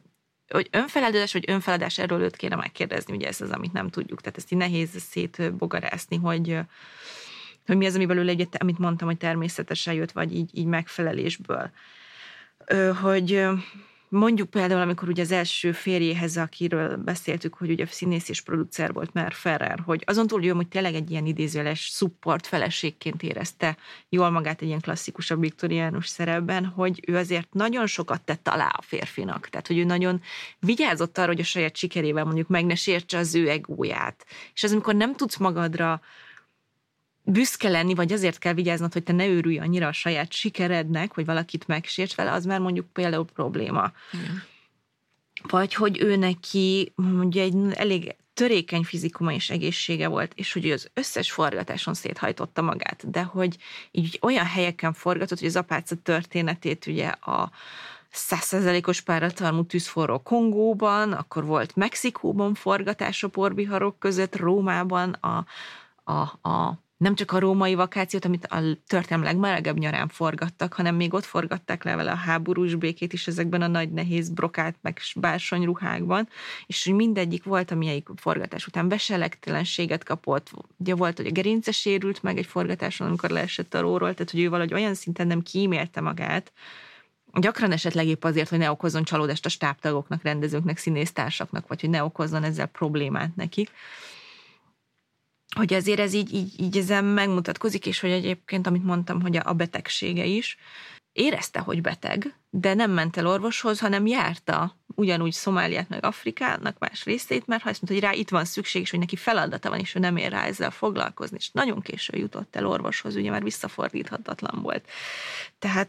hogy önfeláldozás vagy önfeladás, erről őt kéne megkérdezni, ugye ez az, amit nem tudjuk. Tehát ezt így nehéz szétbogarászni, hogy mi az, ami belőle, ugye, amit mondtam, hogy természetesen jött, vagy így megfelelésből. Hogy mondjuk például, amikor ugye az első férjéhez, akiről beszéltük, hogy ugye színész és producer volt már Ferrer, hogy azon túl, hogy tényleg egy ilyen idézőjeles support feleségként érezte jól magát egy ilyen klasszikusabb viktoriánus szerepben, hogy ő azért nagyon sokat tett alá a férfinak. Tehát, hogy ő nagyon vigyázott arra, hogy a saját sikerével mondjuk meg ne sértse az ő egóját. És az, amikor nem tudsz magadra büszke lenni, vagy azért kell vigyáznod, hogy te ne őrülj annyira a saját sikerednek, hogy valakit megsérts vele, az már mondjuk például probléma. Igen. Vagy hogy ő neki ugye egy elég törékeny fizikuma és egészsége volt, és hogy az összes forgatáson széthajtotta magát, de hogy így olyan helyeken forgatott, hogy az apáca történetét ugye a 100%-os páratarmú tűzforró Kongóban, akkor volt Mexikóban forgatás a porbiharok között, Rómában a nem csak a római vakációt, amit a történelem legmelegebb nyarán forgattak, hanem még ott forgatták le vele a háborús békét is ezekben a nagy nehéz brokát, meg bársonyruhákban, és hogy mindegyik volt, amelyik forgatás után veselektelenséget kapott. Ugye volt, hogy a gerince sérült meg egy forgatáson, amikor leesett a róról, tehát hogy ő valahogy olyan szinten nem kímélte magát, gyakran esetleg épp azért, hogy ne okozzon csalódást a stábtagoknak, rendezőknek, színésztársaknak, vagy hogy ne okozzon ezzel problémát nekik. Hogy azért ez így ezen megmutatkozik, és hogy egyébként, amit mondtam, hogy a betegsége is, érezte, hogy beteg, de nem ment el orvoshoz, hanem járta ugyanúgy Szomáliát meg Afrikának más részét, mert ha azt mondta, hogy rá itt van szükség, és hogy neki feladata van, és ő nem ér rá ezzel foglalkozni, és nagyon későn jutott el orvoshoz, ugye már visszafordíthatatlan volt. Tehát,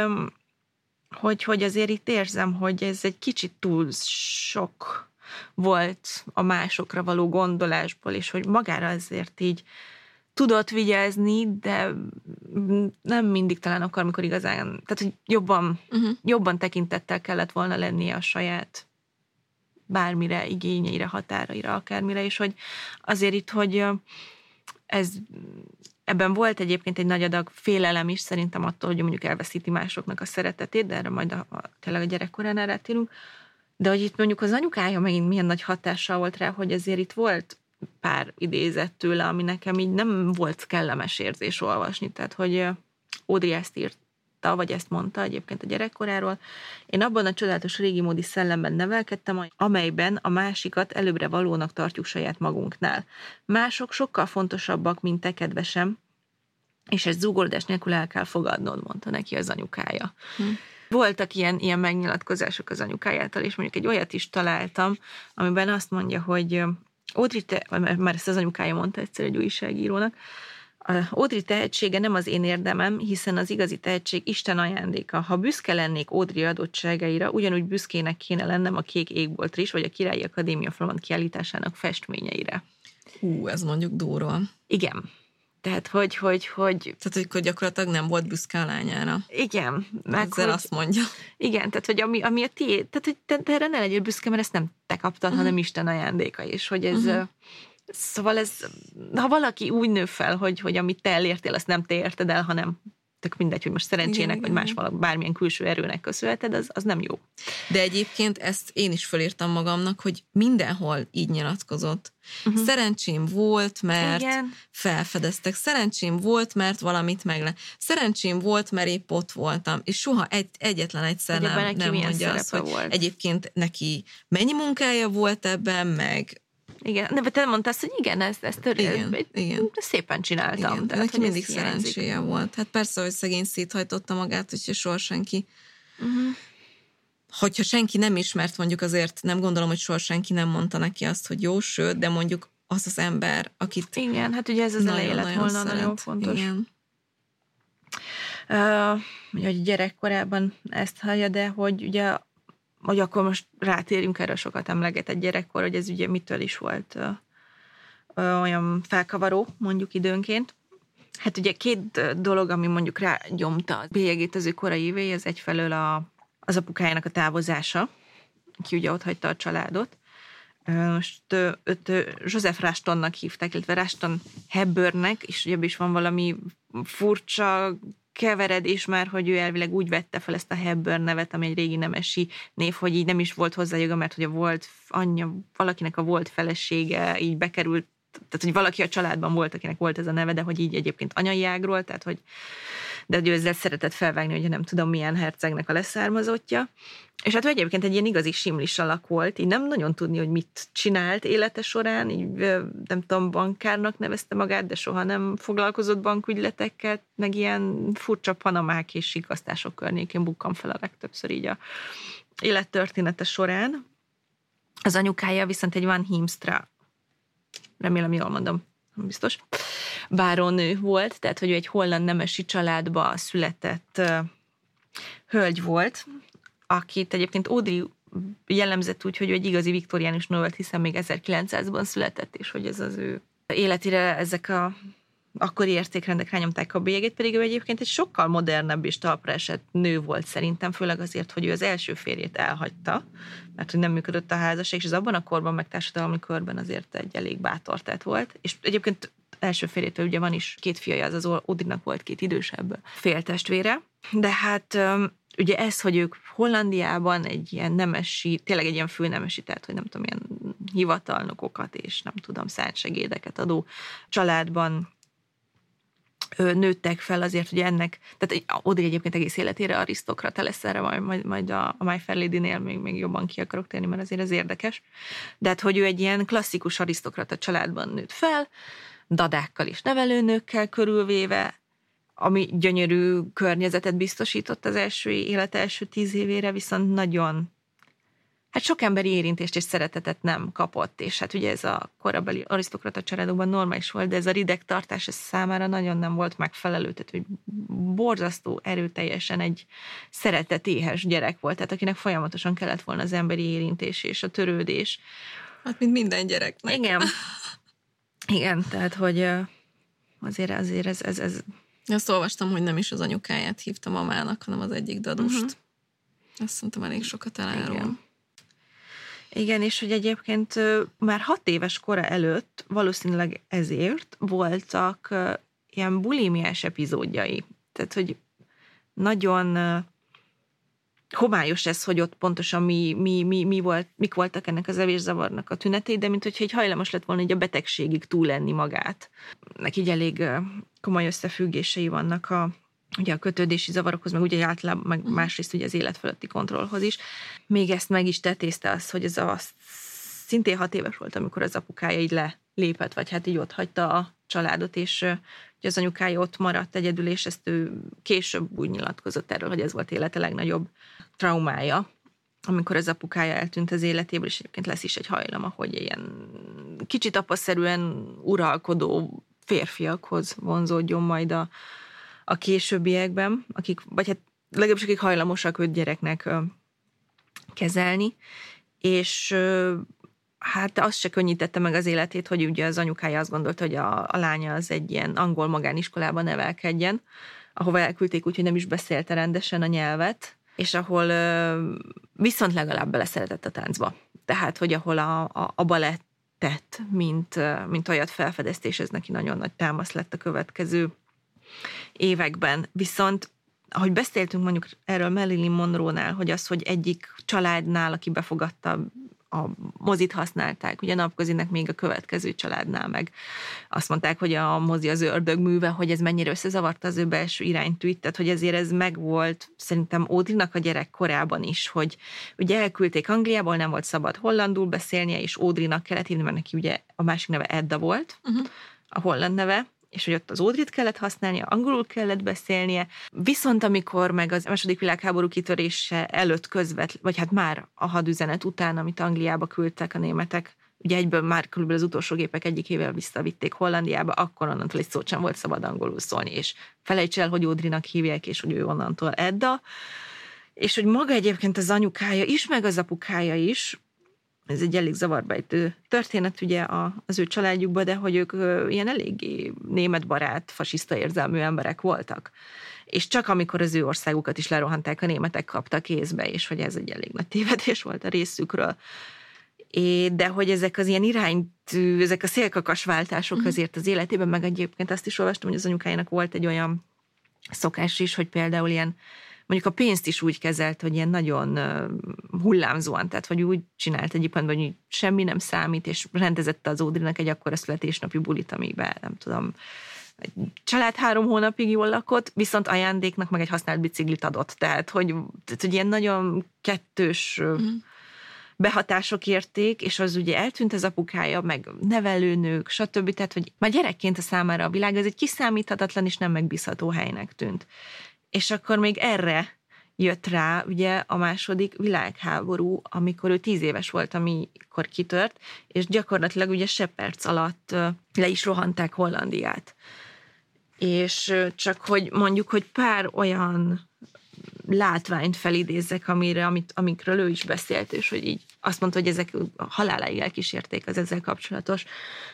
hogy azért itt érzem, hogy ez egy kicsit túl sok volt a másokra való gondolásból, és hogy magára azért így tudott vigyázni, de nem mindig talán akkor, amikor igazán, tehát hogy jobban tekintettel kellett volna lennie a saját bármire, igényeire, határaira, akármire, és hogy azért itt, hogy ebben volt egyébként egy nagy adag félelem is, szerintem attól, hogy mondjuk elveszíti másoknak a szeretetét, de erre majd tényleg a gyerekkoránál rátérünk. De hogy itt mondjuk az anyukája megint milyen nagy hatással volt rá, hogy azért itt volt pár idézet tőle, ami nekem így nem volt kellemes érzés olvasni. Tehát, hogy Audrey ezt írta, vagy ezt mondta egyébként a gyerekkoráról. Én abban a csodálatos régi módi szellemben nevelkedtem, amelyben a másikat előbbre valónak tartjuk saját magunknál. Mások sokkal fontosabbak, mint te, kedvesem, és ezt zúgolódás nélkül el kell fogadnod, mondta neki az anyukája. Voltak ilyen megnyilatkozások az anyukájától, és mondjuk egy olyat is találtam, amiben azt mondja, hogy Audrey, már ezt az anyukája mondta egyszer egy újságírónak, Audrey tehetsége nem az én érdemem, hiszen az igazi tehetség Isten ajándéka. Ha büszke lennék Audrey adottságaira, ugyanúgy büszkének kéne lennem a Kék égboltra is, vagy a Királyi Akadémia Flamand kiállításának festményeire. Ez mondjuk durva. Igen. Tehát, hogy... Tehát, hogy gyakorlatilag nem volt büszke a lányára. Igen. Ezzel azt mondja. Igen, tehát, hogy ami a tiéd, tehát, hogy te erre ne legyél büszke, mert ezt nem te kaptad, hanem Isten ajándéka is, hogy ez... Szóval ez, ha valaki úgy nő fel, hogy amit te elértél, azt nem te érted el, hanem tök mindegy, hogy most szerencsének, igen, vagy más bármilyen külső erőnek köszönheted, az nem jó. De egyébként ezt én is felírtam magamnak, hogy mindenhol így nyilatkozott. Szerencsém volt, mert felfedeztek. Szerencsém volt, mert valamit szerencsém volt, mert épp ott voltam. És soha egyetlen egyszer nem mondja azt, hogy volt. Egyébként neki mennyi munkája volt ebben, meg... Igen, de te mondtad azt, hogy igen, ezt szépen csináltam. Igen, tehát, neki mindig szerencséje volt. Hát persze, hogy szegény széthajtotta magát, hogyha soha senki. Hogyha senki nem ismert, mondjuk azért nem gondolom, hogy soha senki nem mondta neki azt, hogy jó, sőt, de mondjuk az ember, akit igen, hát ugye ez az elején lett volna nagyon fontos. Igen. Hogy gyerekkorában ezt hallja, de hogy ugye hogy akkor most rátérjünk erre, sokat emlegetett gyerekkor, hogy ez ugye mitől is volt olyan felkavaró, mondjuk időnként. Hát ugye két dolog, ami mondjuk rágyomta a bélyegét az ő korai évei, ez egyfelől az apukájának a távozása, ki ugye ott hagyta a családot. Most őt Joseph Rushtonnak hívták, illetve Rushton Hepburnnek, és ugye is van valami furcsa keveredés már, hogy ő elvileg úgy vette fel ezt a Hepburn nevet, ami egy régi nemesi név, hogy így nem is volt hozzá joga, mert hogy a volt anyja, valakinek a volt felesége így bekerült, tehát hogy valaki a családban volt, akinek volt ez a neve, de hogy így egyébként anyai ágról, tehát hogy de hogy ő ezzel szeretett felvágni, hogy nem tudom milyen hercegnek a leszármazottja. És hát ő egyébként egy ilyen igazi simlis alak volt, így nem nagyon tudni, hogy mit csinált élete során, így nem tudom, bankárnak nevezte magát, de soha nem foglalkozott bankügyletekkel, meg ilyen furcsa panamák és sikasztások környékén bukkan fel a legtöbbször így a élettörténete során. Az anyukája viszont egy Van Heemstra, remélem jól mondom, biztos, bárónő volt, tehát hogy ő egy holland nemesi családba született hölgy volt, akit egyébként Audrey jellemzett úgy, hogy ő egy igazi viktoriánus nő volt, hiszen még 1900-ban született, és hogy ez az ő életére ezek a akkori értékrendek rányomták a bélyegét, pedig ő egyébként egy sokkal modernebb és talpra esett nő volt szerintem, főleg azért, hogy ő az első férjét elhagyta, mert hogy nem működött a házasság, és az abban a korban, meg társadalmi körben azért egy elég bátor tett volt, és egyébként első férjétől ugye van is 2 fiaja, az Audreynak volt 2 idősebb féltestvére, de hát ugye ez, hogy ők Hollandiában egy ilyen nemesi, tényleg egy ilyen főnemesi, tehát hogy nem tudom, ilyen hivatalnokokat és nem tudom, szárnysegédeket adó családban nőttek fel azért, hogy ennek, tehát Audrey egyébként egész életére arisztokrata lesz, erre majd a My Fair Lady-nél még jobban ki akarok térni, mert azért ez érdekes. De hát, hogy ő egy ilyen klasszikus arisztokrata családban nőtt fel, dadákkal és nevelőnőkkel körülvéve, ami gyönyörű környezetet biztosított az élet első 10 évére, viszont nagyon, hát sok emberi érintést és szeretetet nem kapott, és hát ugye ez a korabeli arisztokrata családokban normális volt, de ez a rideg tartás ez számára nagyon nem volt megfelelő, tehát hogy borzasztó erőteljesen egy szeretetéhes gyerek volt, tehát akinek folyamatosan kellett volna az emberi érintés és a törődés. Hát mint minden gyereknek. Igen, tehát hogy azért ez... Azt olvastam, hogy nem is az anyukáját hívta mamának, hanem az egyik dadust. Azt szerintem elég sokat elárul. Igen, és hogy egyébként már 6 éves kora előtt valószínűleg ezért voltak ilyen bulimiás epizódjai. Tehát, hogy nagyon homályos ez, hogy ott pontosan mik voltak ennek az evészavarnak a tünetei, de mint hogyha egy hajlamos lett volna így a betegségig túlenni magát. Neki így elég komoly összefüggései vannak ugye a kötődési zavarokhoz, meg ugye általában, meg másrészt ugye az élet fölötti kontrollhoz is. Még ezt meg is tetézte az, hogy szintén 6 éves volt, amikor az apukája így lelépett, vagy hát így ott hagyta a családot, és ugye az anyukája ott maradt egyedül, és ezt ő később úgy nyilatkozott erről, hogy ez volt élete legnagyobb traumája, amikor az apukája eltűnt az életéből, és egyébként lesz is egy hajlama, hogy ilyen kicsit apaszerűen uralkodó férfiakhoz vonzódjon majd a későbbiekben, akik, vagy hát legalábbis akik hajlamosak őt gyereknek kezelni, és hát azt se könnyítette meg az életét, hogy ugye az anyukája azt gondolta, hogy a lánya az egy ilyen angol magániskolában nevelkedjen, ahova elküldték úgy, hogy nem is beszélte rendesen a nyelvet, és ahol viszont legalább beleszeretett a táncba. Tehát, hogy ahol a balettet, mint olyat felfedezte, és ez neki nagyon nagy támasz lett a következő években. Viszont, ahogy beszéltünk mondjuk erről Marilyn Monroe-nál, hogy az, hogy egyik családnál, aki befogadta, a mozit használták, ugye Napközinek még a következő családnál meg azt mondták, hogy a mozi az ördög műve, hogy ez mennyire összezavarta az ő belső iránytűt, tehát hogy ezért ez megvolt szerintem Audreynak a gyerek korában is, hogy ugye elküldték Angliából, nem volt szabad hollandul beszélnie, és Audreynak kellett hívni, mert neki ugye a másik neve Edda volt, a holland neve, és hogy ott az Audreyt kellett használnia, angolul kellett beszélnie. Viszont amikor meg az II. Világháború kitörése előtt vagy hát már a hadüzenet után, amit Angliába küldtek a németek, ugye egyből már körülbelül az utolsó gépek egyikével visszavitték Hollandiába, akkor onnantól egy szót sem volt szabad angolul szólni, és felejts el, hogy Audreynak hívják, és hogy ő onnantól Edda. És hogy maga egyébként az anyukája is, meg az apukája is, ez egy elég zavarbejtő történet ugye az ő családjukban, de hogy ők ilyen eléggé németbarát, fasiszta érzelmű emberek voltak. És csak amikor az ő országukat is lerohanták, a németek kaptak kézbe, és hogy ez egy elég nagy tévedés volt a részükről. De hogy ezek az ilyen iránytű, ezek a szélkakas váltások azért az életében, meg egyébként azt is olvastam, hogy az anyukájának volt egy olyan szokás is, hogy például ilyen, mondjuk a pénzt is úgy kezelt, hogy ilyen nagyon hullámzóan, tehát hogy úgy csinált egyik pontban, hogy semmi nem számít, és rendezette az Audreynak egy akkora születésnapi bulit, amiben nem tudom, egy család 3 hónapig jól lakott, viszont ajándéknak meg egy használt biciklit adott. Tehát, hogy ilyen nagyon kettős behatások érték, és az ugye eltűnt az apukája, meg nevelőnők, stb. Tehát, hogy már gyerekként a számára a világ, ez egy kiszámíthatatlan és nem megbízható helynek tűnt. És akkor még erre jött rá ugye a második világháború, amikor ő 10 éves volt, amikor kitört, és gyakorlatilag ugye se perc alatt le is rohanták Hollandiát. És csak hogy mondjuk, hogy pár olyan látványt felidézzek, amikről ő is beszélt, és hogy így azt mondta, hogy ezek haláláig elkísérték az ezzel kapcsolatos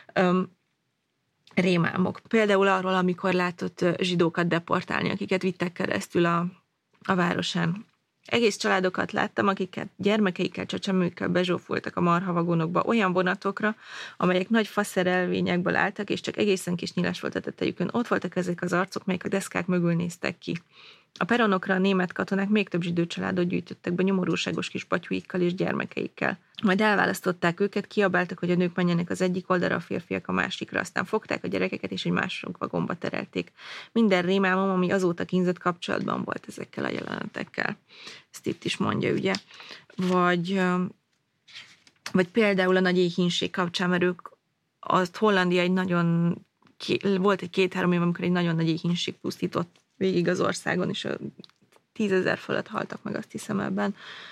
rémálmok. Például arról, amikor látott zsidókat deportálni, akiket vittek keresztül a városán. Egész családokat láttam, akiket gyermekeikkel, csecsemőkkel bezsófoltak a marhavagonokba olyan vonatokra, amelyek nagy faszerelvényekből álltak, és csak egészen kis nyílás volt a tetejükön. Ott voltak ezek az arcok, melyek a deszkák mögül néztek ki. A peronokra a német katonák még több zsidó családot gyűjtöttek be nyomorúságos kis patyúikkal és gyermekeikkel. Majd elválasztották őket, kiabáltak, hogy a nők menjenek az egyik oldalra, a férfiak a másikra, aztán fogták a gyerekeket és egy másik vagomba terelték. Minden rémálmom, ami azóta kínzott, kapcsolatban volt ezekkel a jelenetekkel. Ezt itt is mondja, ugye. Vagy például a nagy éhínség kapcsán, mert ők Hollandia volt egy 2-3 év, amikor egy nagyon nagy éhínség pusztított végig az országon, és 10 000 fölött haltak meg, azt hiszem ebben.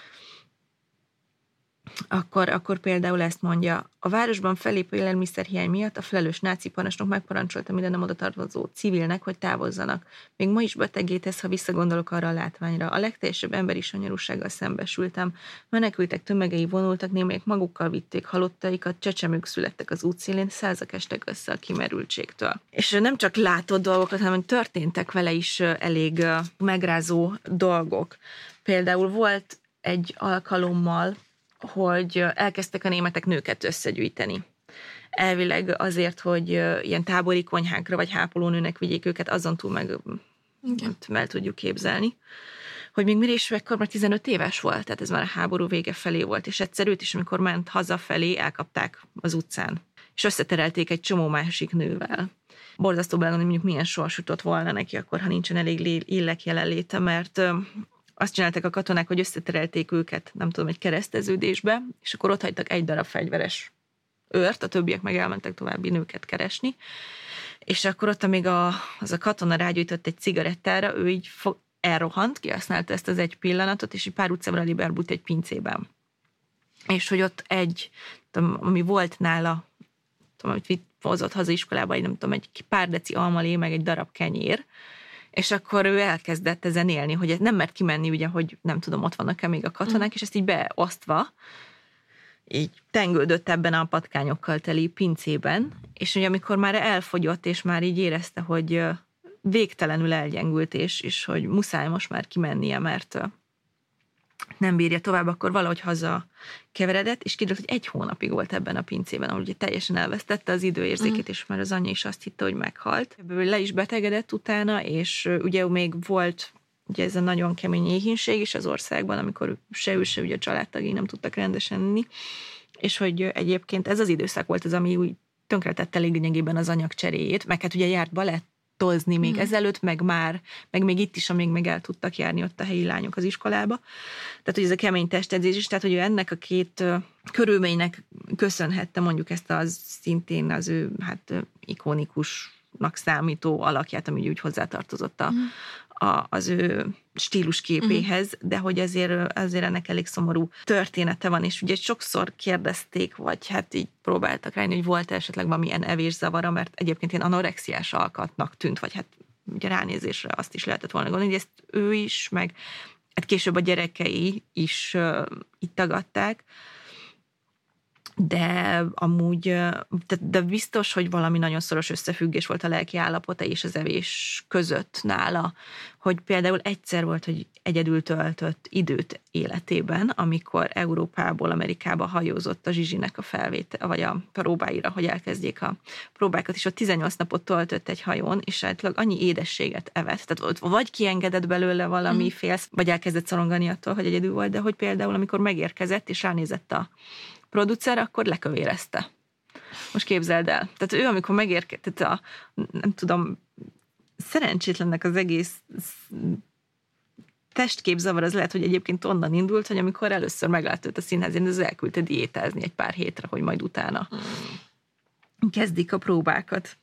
Akkor például ezt mondja, a városban felépő élelmiszerhiány miatt a felelős náci parancsnok megparancsolta minden nem oda tartozó civilnek, hogy távozzanak. Még ma is beteggé tesz, ha visszagondolok arra a látványra. A legteljesebb emberi sanyarúsággal szembesültem. Menekültek tömegei vonultak, némelyek magukkal vitték halottaikat, csecsemők születtek az útszélén, százak estek össze a kimerültségtől. És nem csak látott dolgokat, hanem történtek vele is elég megrázó dolgok. Például volt egy alkalommal, hogy elkezdtek a németek nőket összegyűjteni. Elvileg azért, hogy ilyen tábori konyhákra vagy hápolónőnek vigyék őket, azon túl meg el tudjuk képzelni. Hogy még mire is ekkor már 15 éves volt, tehát ez már a háború vége felé volt, és egyszer őt is, amikor ment hazafelé, elkapták az utcán, és összeterelték egy csomó másik nővel. Borzasztó belengondolni, mondjuk milyen sors jutott volna neki akkor, ha nincsen elég lélek jelenléte, mert azt csinálták a katonák, hogy összeterelték őket, nem tudom, egy kereszteződésbe, és akkor ott hagytak egy darab fegyveres őrt, a többiek meg elmentek további nőket keresni, és akkor ott, amíg az a katona rágyújtott egy cigarettára, ő így elrohant, kihasználta ezt az egy pillanatot, és egy pár utcára libert egy pincében. És hogy ott ami volt nála, amit hozott haza iskolába, nem tudom, egy pár deci almalé, meg egy darab kenyér, és akkor ő elkezdett ezen élni, hogy nem mert kimenni, ugye, hogy nem tudom, ott vannak-e még a katonák, és ezt így beosztva, így tengődött ebben a patkányokkal teli pincében, és ugye amikor már elfogyott, és már így érezte, hogy végtelenül elgyengült, és hogy muszáj most már kimennie, mert nem bírja tovább, akkor valahogy haza keveredett, és kiderült, hogy 1 hónapig volt ebben a pincében, ahol ugye teljesen elvesztette az időérzékét, és már az anyja is azt hitte, hogy meghalt. Ebből le is betegedett utána, és ugye még volt ugye ez a nagyon kemény éhínség is az országban, amikor se ő, se ugye a családtagjai nem tudtak rendesen enni, és hogy egyébként ez az időszak volt az, ami úgy tönkretette lényegében az anyag cseréjét, meg hát ugye járt balettozni még ezelőtt, meg még itt is, amíg meg el tudtak járni ott a helyi lányok az iskolába. Tehát, hogy ez a kemény testedzés is, tehát, hogy ennek a 2 körülménynek köszönhette mondjuk ezt az szintén az ő ikonikusnak számító alakját, ami úgy hozzátartozott az ő stílusképéhez, de hogy azért ennek elég szomorú története van, és ugye sokszor kérdezték, vagy hát így próbáltak rájönni, hogy volt esetleg valamilyen evészavara, mert egyébként ilyen anorexiás alkatnak tűnt, vagy hát ugye ránézésre azt is lehetett volna gondolni, hogy ezt ő is, meg hát később a gyerekei is így tagadták, de amúgy, de biztos, hogy valami nagyon szoros összefüggés volt a lelki állapota és az evés között nála, hogy például egyszer volt, hogy egyedül töltött időt életében, amikor Európából Amerikába hajózott a Zsizsinek a vagy a próbáira, hogy elkezdjék a próbákat, és ott 18 napot töltött egy hajón, és általában annyi édességet evett, tehát ott vagy kiengedett belőle valami félsz, vagy elkezdett szorongani attól, hogy egyedül volt, de hogy például amikor megérkezett, és ránézett a producer, akkor lekövérezte. Most képzeld el. Tehát ő, amikor megérkezett, nem tudom, szerencsétlennek az egész testképzavar az lehet, hogy egyébként onnan indult, hogy amikor először meglátta őt a színházén, az elküldte diétázni egy pár hétre, hogy majd utána kezdik a próbákat.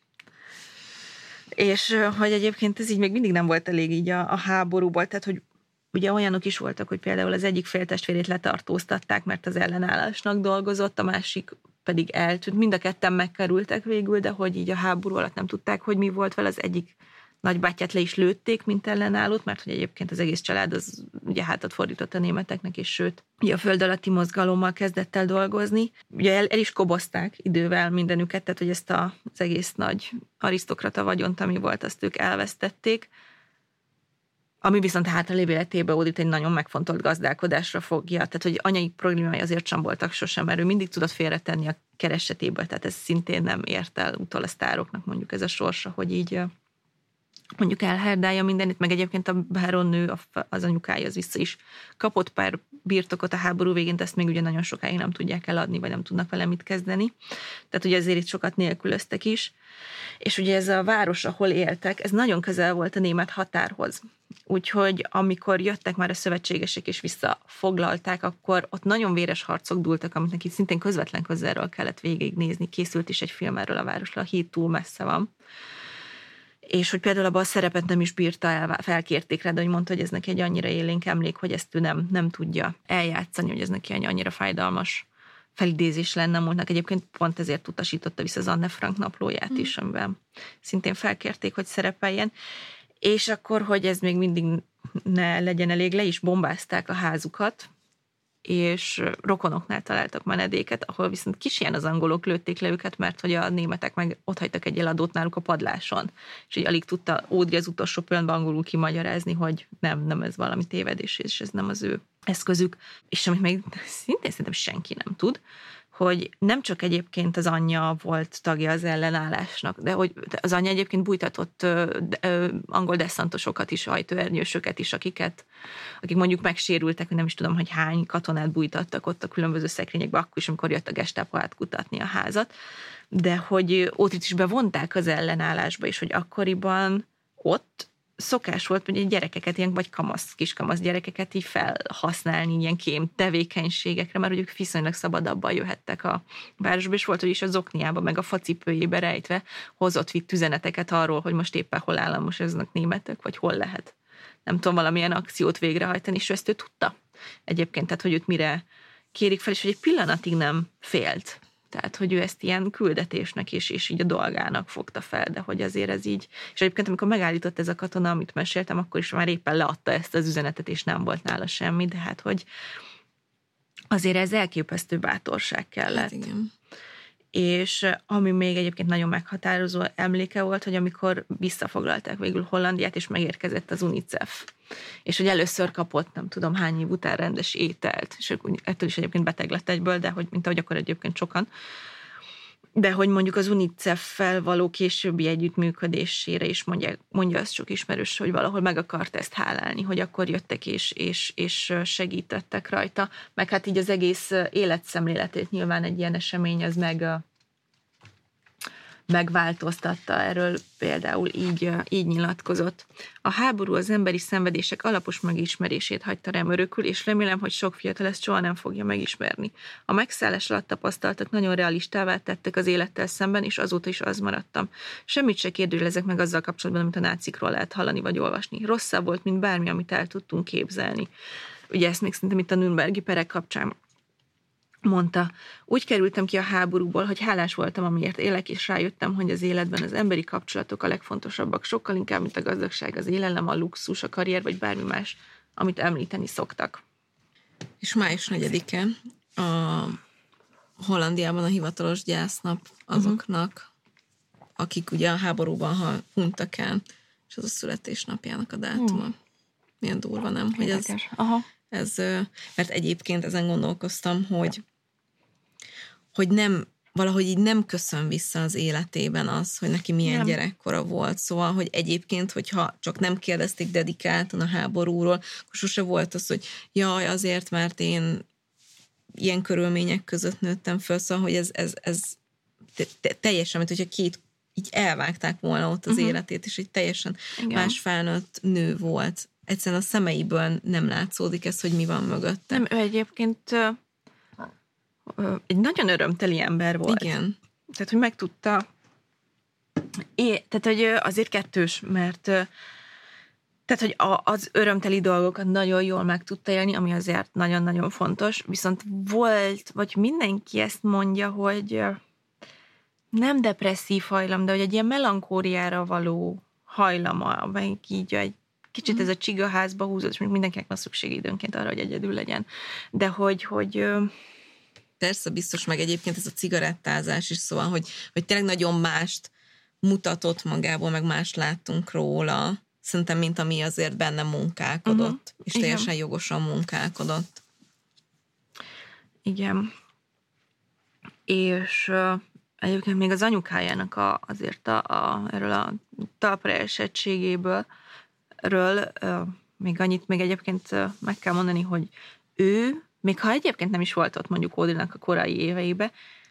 És hogy egyébként ez így még mindig nem volt elég így a háborúból, tehát hogy ugye olyanok is voltak, hogy például az egyik féltestvérét letartóztatták, mert az ellenállásnak dolgozott, a másik pedig eltűnt. Mind a ketten megkerültek végül, de hogy így a háború alatt nem tudták, hogy mi volt vele. Az egyik nagybátyját le is lőtték, mint ellenállót, mert hogy egyébként az egész család az ugye hátat fordított a németeknek, és sőt, ugye a föld alatti mozgalommal kezdett el dolgozni. Ugye el is kobozták idővel mindenüket, tehát hogy ezt az egész nagy arisztokrata vagyont, ami volt, azt ők elvesztették. Ami viszont hátralévő életébe Audrey-t egy nagyon megfontolt gazdálkodásra fogja. Tehát, hogy anyai problémái azért sem voltak sosem, mert ő mindig tudott félretenni a keresetéből, tehát ez szintén nem ért el utol a sztároknak mondjuk ez a sorsa, hogy így mondjuk elherdálja mindenit, meg egyébként a báronnő, az anyukája az vissza is kapott pár birtokot a háború végén, de ezt még ugye nagyon sokáig nem tudják eladni, vagy nem tudnak vele mit kezdeni. Tehát ugye ezért itt sokat nélkülöztek is. És ugye ez a város, ahol éltek, ez nagyon közel volt a német határhoz. Úgyhogy amikor jöttek már a szövetségesek és visszafoglalták, akkor ott nagyon véres harcok dúltak, amit neki szintén közvetlen közelről kellett végignézni. Készült is egy film erről a városról, a híd túl messze van. És hogy például abban a szerepet nem is bírta el, felkérték rá, de hogy mondta, hogy ez neki egy annyira élénk emlék, hogy ezt ő nem tudja eljátszani, hogy ez neki egy annyira fájdalmas felidézés lenne múltnak. Egyébként pont ezért utasította vissza az Anne Frank naplóját is, amiben szintén felkérték, hogy szerepeljen. És akkor, hogy ez még mindig ne legyen elég, le is bombázták a házukat, és rokonoknál találtak menedéket, ahol viszont kis ilyen az angolok lőtték le őket, mert hogy a németek meg ott hagytak egy eladót náluk a padláson. És így alig tudta Audrey az utolsó pillanatban angolul kimagyarázni, hogy nem ez valami tévedés, és ez nem az ő eszközük. És amit még szintén szerintem senki nem tud, hogy nem csak egyébként az anyja volt tagja az ellenállásnak, de hogy az anyja egyébként bújtatott angol desszantosokat is, hajtóernyősöket is, akik mondjuk megsérültek, hogy nem is tudom, hogy hány katonát bújtattak ott a különböző szekrényekbe, akkor is, amikor jött a Gestapo átkutatni a házat, de hogy Audreyt is bevonták az ellenállásba, és hogy akkoriban ott szokás volt, hogy gyerekeket, ilyen vagy kiskamasz gyerekeket így felhasználni ilyen kém tevékenységekre, mert hogy ők viszonylag szabadabban jöhettek a városba, és volt, hogy is a zokniába, meg a facipőjébe rejtve vitt üzeneteket arról, hogy most éppen hol államosoznak németek, vagy hol lehet, nem tudom, valamilyen akciót végrehajtani, és ezt ő tudta egyébként, tehát hogy őt mire kérik fel, és hogy egy pillanatig nem félt. Tehát, hogy ő ezt ilyen küldetésnek és így a dolgának fogta fel, de hogy azért ez így. És egyébként, amikor megállított ez a katona, amit meséltem, akkor is már éppen leadta ezt az üzenetet, és nem volt nála semmi, de hát, hogy azért ez elképesztő bátorság kellett. Hát igen. És ami még egyébként nagyon meghatározó emléke volt, hogy amikor visszafoglalták végül Hollandiát, és megérkezett az UNICEF. És hogy először kapott, nem tudom hány év után rendes ételt, és ettől is egyébként beteg lett egyből, de hogy mint ahogy akkor egyébként sokan. De hogy mondjuk az UNICEF-fel való későbbi együttműködésére is mondja azt sok ismerős, hogy valahol meg akart ezt hálálni, hogy akkor jöttek és segítettek rajta. Meg hát így az egész életszemléletét nyilván egy ilyen esemény az megváltoztatta, erről például így nyilatkozott. A háború az emberi szenvedések alapos megismerését hagyta rám örökül, és remélem, hogy sok fiatal ezt soha nem fogja megismerni. A megszállás alatt tapasztaltak nagyon realistává tettek az élettel szemben, és azóta is az maradtam. Semmit se kérdőjelezek meg azzal kapcsolatban, amit a nácikról lehet hallani vagy olvasni. Rosszabb volt, mint bármi, amit el tudtunk képzelni. Ugye ezt még szerintem itt a Nürnbergi perek kapcsán mondta, úgy kerültem ki a háborúból, hogy hálás voltam, amiért élek, és rájöttem, hogy az életben az emberi kapcsolatok a legfontosabbak, sokkal inkább, mint a gazdagság, az élelem, a luxus, a karrier, vagy bármi más, amit említeni szoktak. És május 4-e a Hollandiában a hivatalos gyásznap azoknak, akik ugye a háborúban hunytak el, és az a születésnapjának a dátuma. Milyen durva, nem? Hogy ez, mert egyébként ezen gondolkoztam, hogy nem, valahogy így nem köszön vissza az életében az, hogy neki milyen gyerekkora volt. Szóval, hogy egyébként, hogyha csak nem kérdezték dedikáltan a háborúról, akkor sose volt az, hogy jaj, azért, mert én ilyen körülmények között nőttem föl, szóval, hogy ez teljesen, mint hogyha két így elvágták volna ott az életét, és egy teljesen más felnőtt nő volt. Egyszerűen a szemeiből nem látszódik ez, hogy mi van mögötte. Nem, ő egyébként egy nagyon örömteli ember volt. Igen. Tehát, hogy megtudta, tehát, hogy azért kettős, mert tehát, hogy az örömteli dolgokat nagyon jól meg tudta élni, ami azért nagyon-nagyon fontos, viszont volt, vagy mindenki ezt mondja, hogy nem depresszív hajlam, de hogy egy ilyen melankóriára való hajlama, vagy így egy kicsit ez a csigaházba húzott, és még mindenkinek van szüksége időnként arra, hogy egyedül legyen. De hogy persze, biztos, meg egyébként ez a cigarettázás is, szóval, hogy tényleg nagyon mást mutatott magából, meg mást láttunk róla, szerintem, mint ami azért benne munkálkodott, és teljesen jogosan munkálkodott. Igen. És egyébként még az anyukájának azért erről a talpra esettségéből még annyit még egyébként meg kell mondani, hogy ő, még ha egyébként nem is volt ott mondjuk Audreynak a korai éveiben,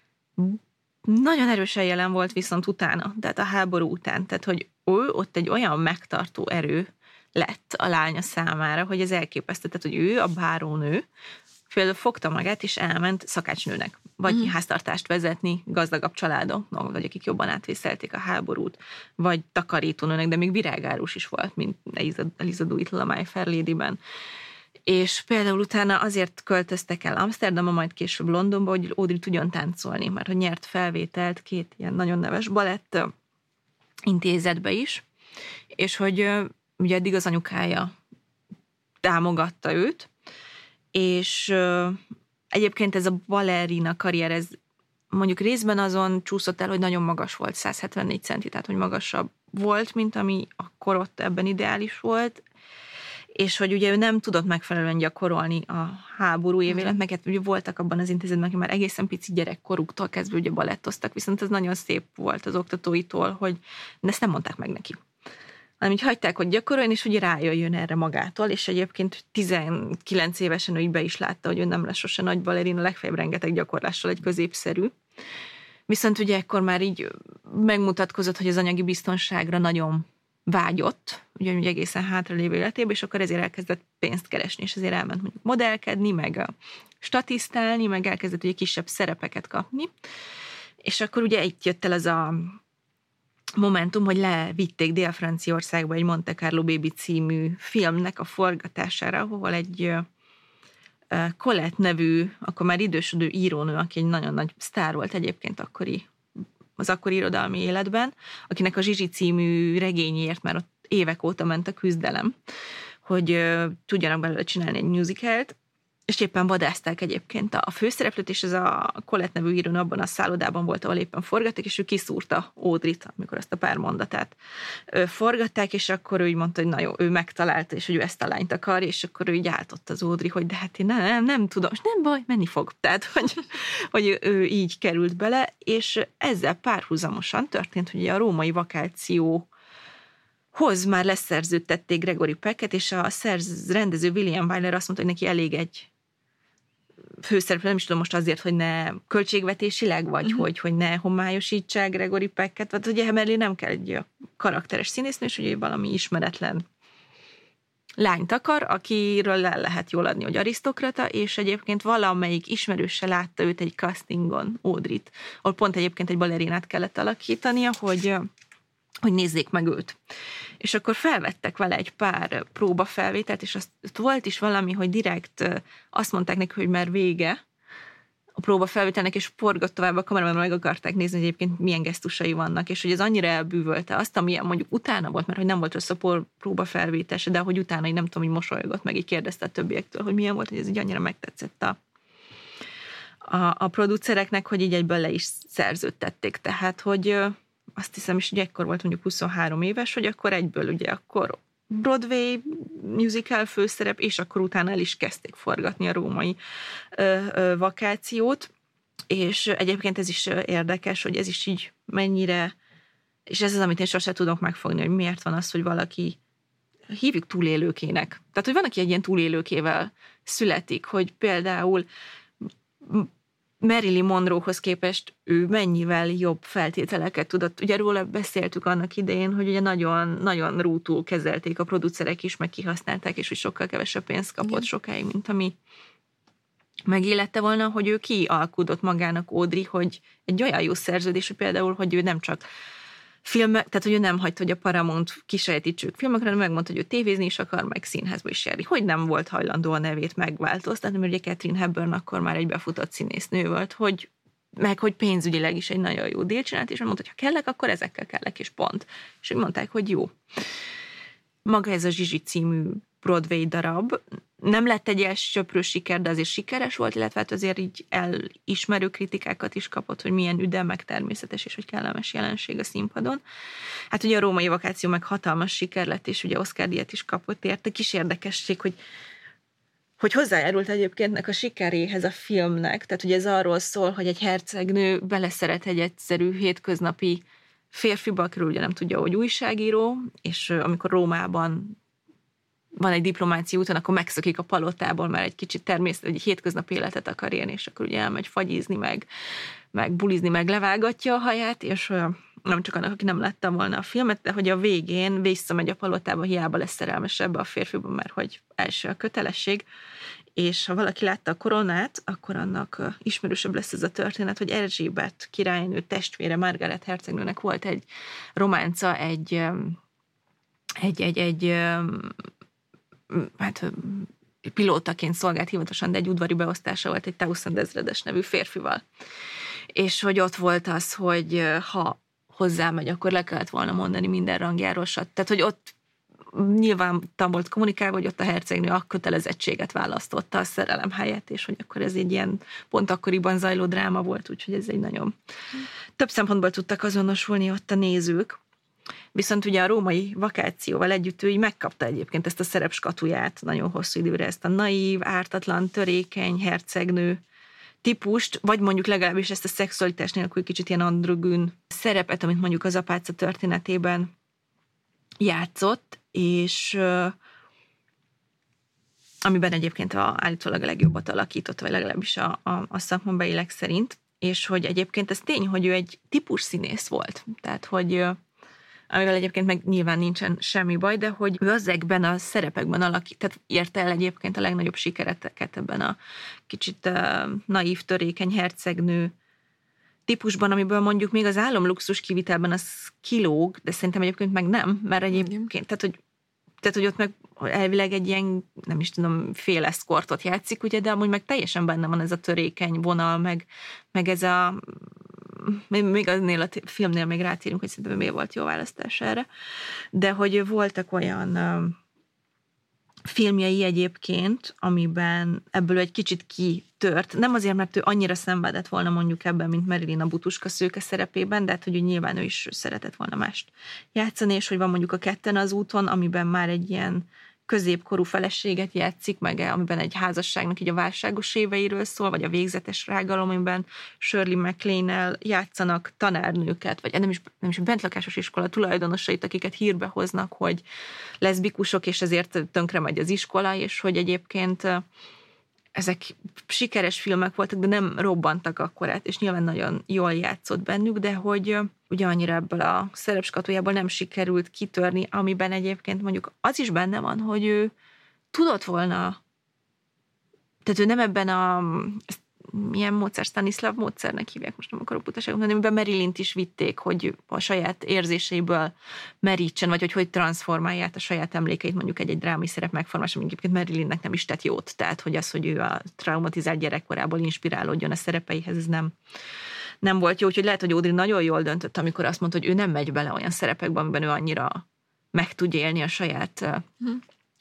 nagyon erősen jelen volt viszont utána, tehát a háború után, tehát hogy ő ott egy olyan megtartó erő lett a lánya számára, hogy ez elképesztő, tehát hogy ő, a bárónő, például fogta magát, és elment szakácsnőnek, vagy háztartást vezetni gazdagabb családok, vagy akik jobban átvészelték a háborút, vagy takarítónőnek, de még virágárus is volt, mint Eliza Doolittle a My Fair Ladyben. És például utána azért költöztek el Amsterdamba, majd később Londonba, hogy Audrey tudjon táncolni, mert hogy nyert felvételt 2 ilyen nagyon neves balett intézetbe is, és hogy ugye eddig az anyukája támogatta őt, és egyébként ez a ballerina karrier, ez mondjuk részben azon csúszott el, hogy nagyon magas volt, 174 centi, tehát hogy magasabb volt, mint ami akkor ott ebben ideális volt, és hogy ugye ő nem tudott megfelelően gyakorolni a háború évélet, meg hát ugye voltak abban az intézetben, akik már egészen pici gyerekkoruktól kezdve ugye balettoztak, viszont ez nagyon szép volt az oktatóitól, hogy ezt nem mondták meg neki. Hanem így hagyták, hogy gyakoroljon, és hogy rájöjjön erre magától, és egyébként 19 évesen ő így be is látta, hogy ő nem lesz sose nagy balerina, legfeljebb rengeteg gyakorlással egy középszerű. Viszont ugye ekkor már így megmutatkozott, hogy az anyagi biztonságra nagyon vágyott, ugye egészen hátralévő életében, és akkor ezért elkezdett pénzt keresni, és ezért elment mondjuk modellkedni, meg statisztálni, meg elkezdett ugye kisebb szerepeket kapni. És akkor ugye itt jött el az a momentum, hogy levitték Dél-Franciaországba egy Monte Carlo Baby című filmnek a forgatására, ahol egy Colette nevű, akkor már idősödő írónő, aki egy nagyon nagy sztár volt egyébként az akkori irodalmi életben, akinek a Zsizsi című regényért már ott évek óta ment a küzdelem, hogy tudjanak belőle csinálni egy musicalt, és éppen vadászták egyébként a főszereplőt, és ez a Colette nevű írón abban a szállodában volt, ahol éppen forgatták, és ő kiszúrta Audreyt, amikor azt a pár mondatát forgatták, és akkor ő így mondta, hogy na jó, ő megtalálta, és hogy ő ezt a lányt akar, és akkor ő így áltott az Audrey, hogy de hát én nem tudom, és nem baj, menni fog. Tehát, hogy ő így került bele, és ezzel párhuzamosan történt, hogy a római vakáció már leszerződtették Gregory Pecket, és a rendező William Wyler azt mondta, hogy neki elég egy főszereplő, nem is tudom most azért, hogy ne költségvetésileg, vagy hogy ne homályosítsák Gregory Pecket, vagy ugye emellé nem kell egy karakteres színésznő, és ugye valami ismeretlen lányt akar, akiről el lehet jól adni, hogy arisztokrata, és egyébként valamelyik ismerőse látta őt egy castingon, Audreyt, ahol pont egyébként egy balerinát kellett alakítania, hogy nézzék meg őt. És akkor felvettek vele egy pár próbafelvételt, és azt volt is valami, hogy direkt azt mondták neki, hogy már vége a próbafelvételnek, és forgott tovább a kamerában, meg akarták nézni, hogy egyébként milyen gesztusai vannak, és hogy ez annyira elbűvölte azt, amilyen mondjuk utána volt, mert hogy nem volt rossz a próbafelvétese, de hogy utána így nem tudom, hogy mosolygott, meg így kérdezte a többiektől, hogy milyen volt, hogy ez így annyira megtetszett a producereknek, hogy így egyből le is szerződtették. Tehát, hogy azt hiszem is, hogy ekkor volt mondjuk 23 éves, hogy akkor egyből ugye akkor Broadway musical főszerep, és akkor utána el is kezdték forgatni a római vakációt, és egyébként ez is érdekes, hogy ez is így mennyire, és ez az, amit én sosem tudok megfogni, hogy miért van az, hogy valaki, hívjuk túlélőkének. Tehát, hogy van, aki egy ilyen túlélőkével születik, hogy például Marilyn Monroehoz képest ő mennyivel jobb feltételeket tudott. Ugye róla beszéltük annak idején, hogy ugye nagyon, nagyon rútul kezelték a producerek is, meg kihasználták, és hogy sokkal kevesebb pénzt kapott sokáig, mint ami megélette volna, hogy ő kialkudott magának Audrey, hogy egy olyan jó szerződés, hogy például, hogy ő nem csak filmek, tehát hogy ő nem hagyta, hogy a Paramount kisajátítsa filmekre, hanem megmondta, hogy ő tévézni is akar, meg színházba is járni. Hogy nem volt hajlandó a nevét megváltoztatni, mert ugye Katharine Hepburn akkor már egy befutott színésznő volt, hogy pénzügyileg is egy nagyon jó dílt csinált, és mondta, hogy ha kellek, akkor ezekkel kellek, és pont. És úgy mondták, hogy jó. Maga ez a Zsizsi című Broadway darab nem lett egy elsöprő siker, de azért sikeres volt, illetve hát azért így elismerő kritikákat is kapott, hogy milyen üde, meg természetes és hogy kellemes jelenség a színpadon. Hát ugye a római vakáció meg hatalmas siker lett, és ugye Oscar-díjat is kapott érte. Kis érdekesség, hogy hozzájárult egyébként a sikeréhez a filmnek. Tehát ugye ez arról szól, hogy egy hercegnő beleszeret egy egyszerű hétköznapi férfiba, akiről ugye nem tudja, hogy újságíró, és amikor Rómában van egy diplomácia úton, akkor megszökik a palotából, mert egy kicsit egy hétköznapi életet akar élni, és akkor ugye elmegy fagyizni, meg bulizni, meg levágatja a haját, és nem csak annak, aki nem látta volna a filmet, de hogy a végén visszamegy a palotába, hiába lesz szerelmes ebbe a férfiban, mert hogy első a kötelesség, és ha valaki látta a Koronát, akkor annak ismerősebb lesz ez a történet, hogy Erzsébet királynő testvére, Margaret hercegnőnek volt egy románca, egy pilótaként szolgált hivatalosan, de egy udvari beosztása volt egy Townsend ezredes nevű férfival. És hogy ott volt az, hogy ha hozzámegy, akkor le kellett volna mondani minden rangjáról. Tehát, hogy ott nyilván volt kommunikálva, hogy ott a hercegnő a kötelezettséget választotta a szerelem helyett, és hogy akkor ez egy ilyen pont akkoriban zajló dráma volt, úgyhogy ez egy nagyon több szempontból tudtak azonosulni ott a nézők. Viszont ugye a római vakációval együtt ő így megkapta egyébként ezt a szerepskatuját nagyon hosszú időre, ezt a naív, ártatlan, törékeny hercegnő típust, vagy mondjuk legalábbis ezt a szexualitás nélkül kicsit ilyen androgyn szerepet, amit mondjuk az Apáca történetében játszott, és amiben egyébként állítólag a legjobbat alakított, vagy legalábbis a szakmabeliek szerint, és hogy egyébként ez tény, hogy ő egy típus színész volt. Tehát, hogy amivel egyébként meg nyilván nincsen semmi baj, de hogy ő ezekben a szerepekben tehát érte el egyébként a legnagyobb sikereteket ebben a kicsit naív, törékeny hercegnő típusban, amiből mondjuk még az álomluxus kivitelben az kilóg, de szerintem egyébként meg nem, mert egyébként, tehát, hogy ott meg elvileg egy ilyen, nem is tudom, fél eszkortot játszik, ugye, de amúgy meg teljesen benne van ez a törékeny vonal, meg ez a még aznél a filmnél még rátérünk, hogy szerintem miért volt jó választás erre, de hogy voltak olyan filmjei egyébként, amiben ebből egy kicsit kitört. Nem azért, mert ő annyira szenvedett volna mondjuk ebben, mint Marilyn a butuska szőke szerepében, de hát, hogy nyilván ő is szeretett volna mást játszani, és hogy van mondjuk a Ketten az úton, amiben már egy ilyen középkorú feleséget játszik, meg amiben egy házasságnak így a válságos éveiről szól, vagy a végzetes rágalom, amiben Shirley MacLaine-nel játszanak tanárnőket, vagy nem is bentlakásos iskola tulajdonosait, akiket hírbe hoznak, hogy leszbikusok, és ezért tönkre megy az iskola, és hogy egyébként ezek sikeres filmek voltak, de nem robbantak akkorát, és nyilván nagyon jól játszott bennük, de hogy ugye annyira ebből a szerepskatujából nem sikerült kitörni, amiben egyébként mondjuk az is benne van, hogy ő tudott volna, tehát ő nem ebben milyen módszer, Stanislav módszernek hívják, most nem akarok butaságot mondani, amiben Marilynt is vitték, hogy a saját érzéseiből merítsen, vagy hogy transformálja át a saját emlékeit, mondjuk egy drámai szerep megformálása, ami egyébként Marilynnek nem is tett jót, tehát hogy az, hogy ő a traumatizált gyerekkorából inspirálódjon a szerepeihez, ez nem volt jó, úgyhogy lehet, hogy Audrey nagyon jól döntött, amikor azt mondta, hogy ő nem megy bele olyan szerepekbe, amiben ő annyira meg tudja élni a saját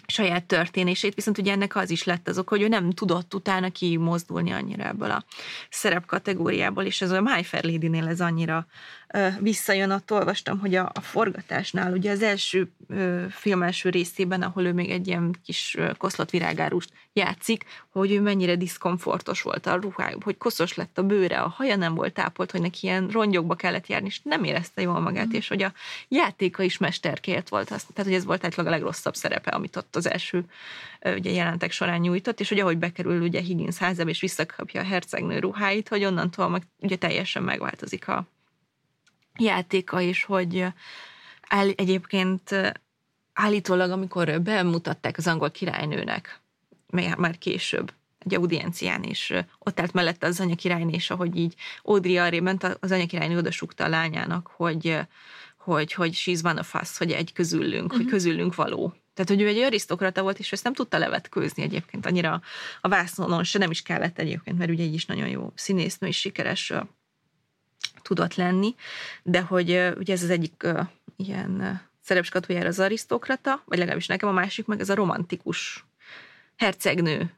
saját történését, viszont ugye ennek az is lett azok, hogy ő nem tudott utána kimozdulni annyira ebből a szerepkategóriából, és ez a My Fair Lady-nél ez annyira visszajön, ott olvastam, hogy a forgatásnál, ugye az első film első részében, ahol ő még egy ilyen kis koszlott virágárust játszik, hogy ő mennyire diszkomfortos volt a ruhája, hogy koszos lett a bőre, a haja nem volt tápolt, hogy neki ilyen rongyokba kellett járni, és nem érezte jól magát, és hogy a játéka is mesterkélt volt, tehát hogy ez volt általában a legrosszabb szerepe, amit ott az első ugye jelentek során nyújtott, és hogy ahogy bekerül ugye Higgins házába, és visszakapja a hercegnő ruháit, hogy onnantól meg ugye teljesen megváltozik a játéka, és hogy egyébként állítólag, amikor bemutatták az angol királynőnek, már később, egy audiencián, és ott állt mellette az anyakirálynő, és ahogy így Audrey arrébb ment, az anyakirálynő odasúgta a lányának, hogy she's one of us, hogy egy közülünk, hogy közülünk való. Tehát, hogy ő egy arisztokrata volt, és ezt nem tudta levetkőzni egyébként annyira a vásznon, se nem is kellett egyébként, mert ugye így is nagyon jó színésznő és sikeres tudott lenni, de hogy ugye ez az egyik ilyen szerepskatujára az arisztokrata, vagy legalábbis nekem a másik meg ez a romantikus hercegnő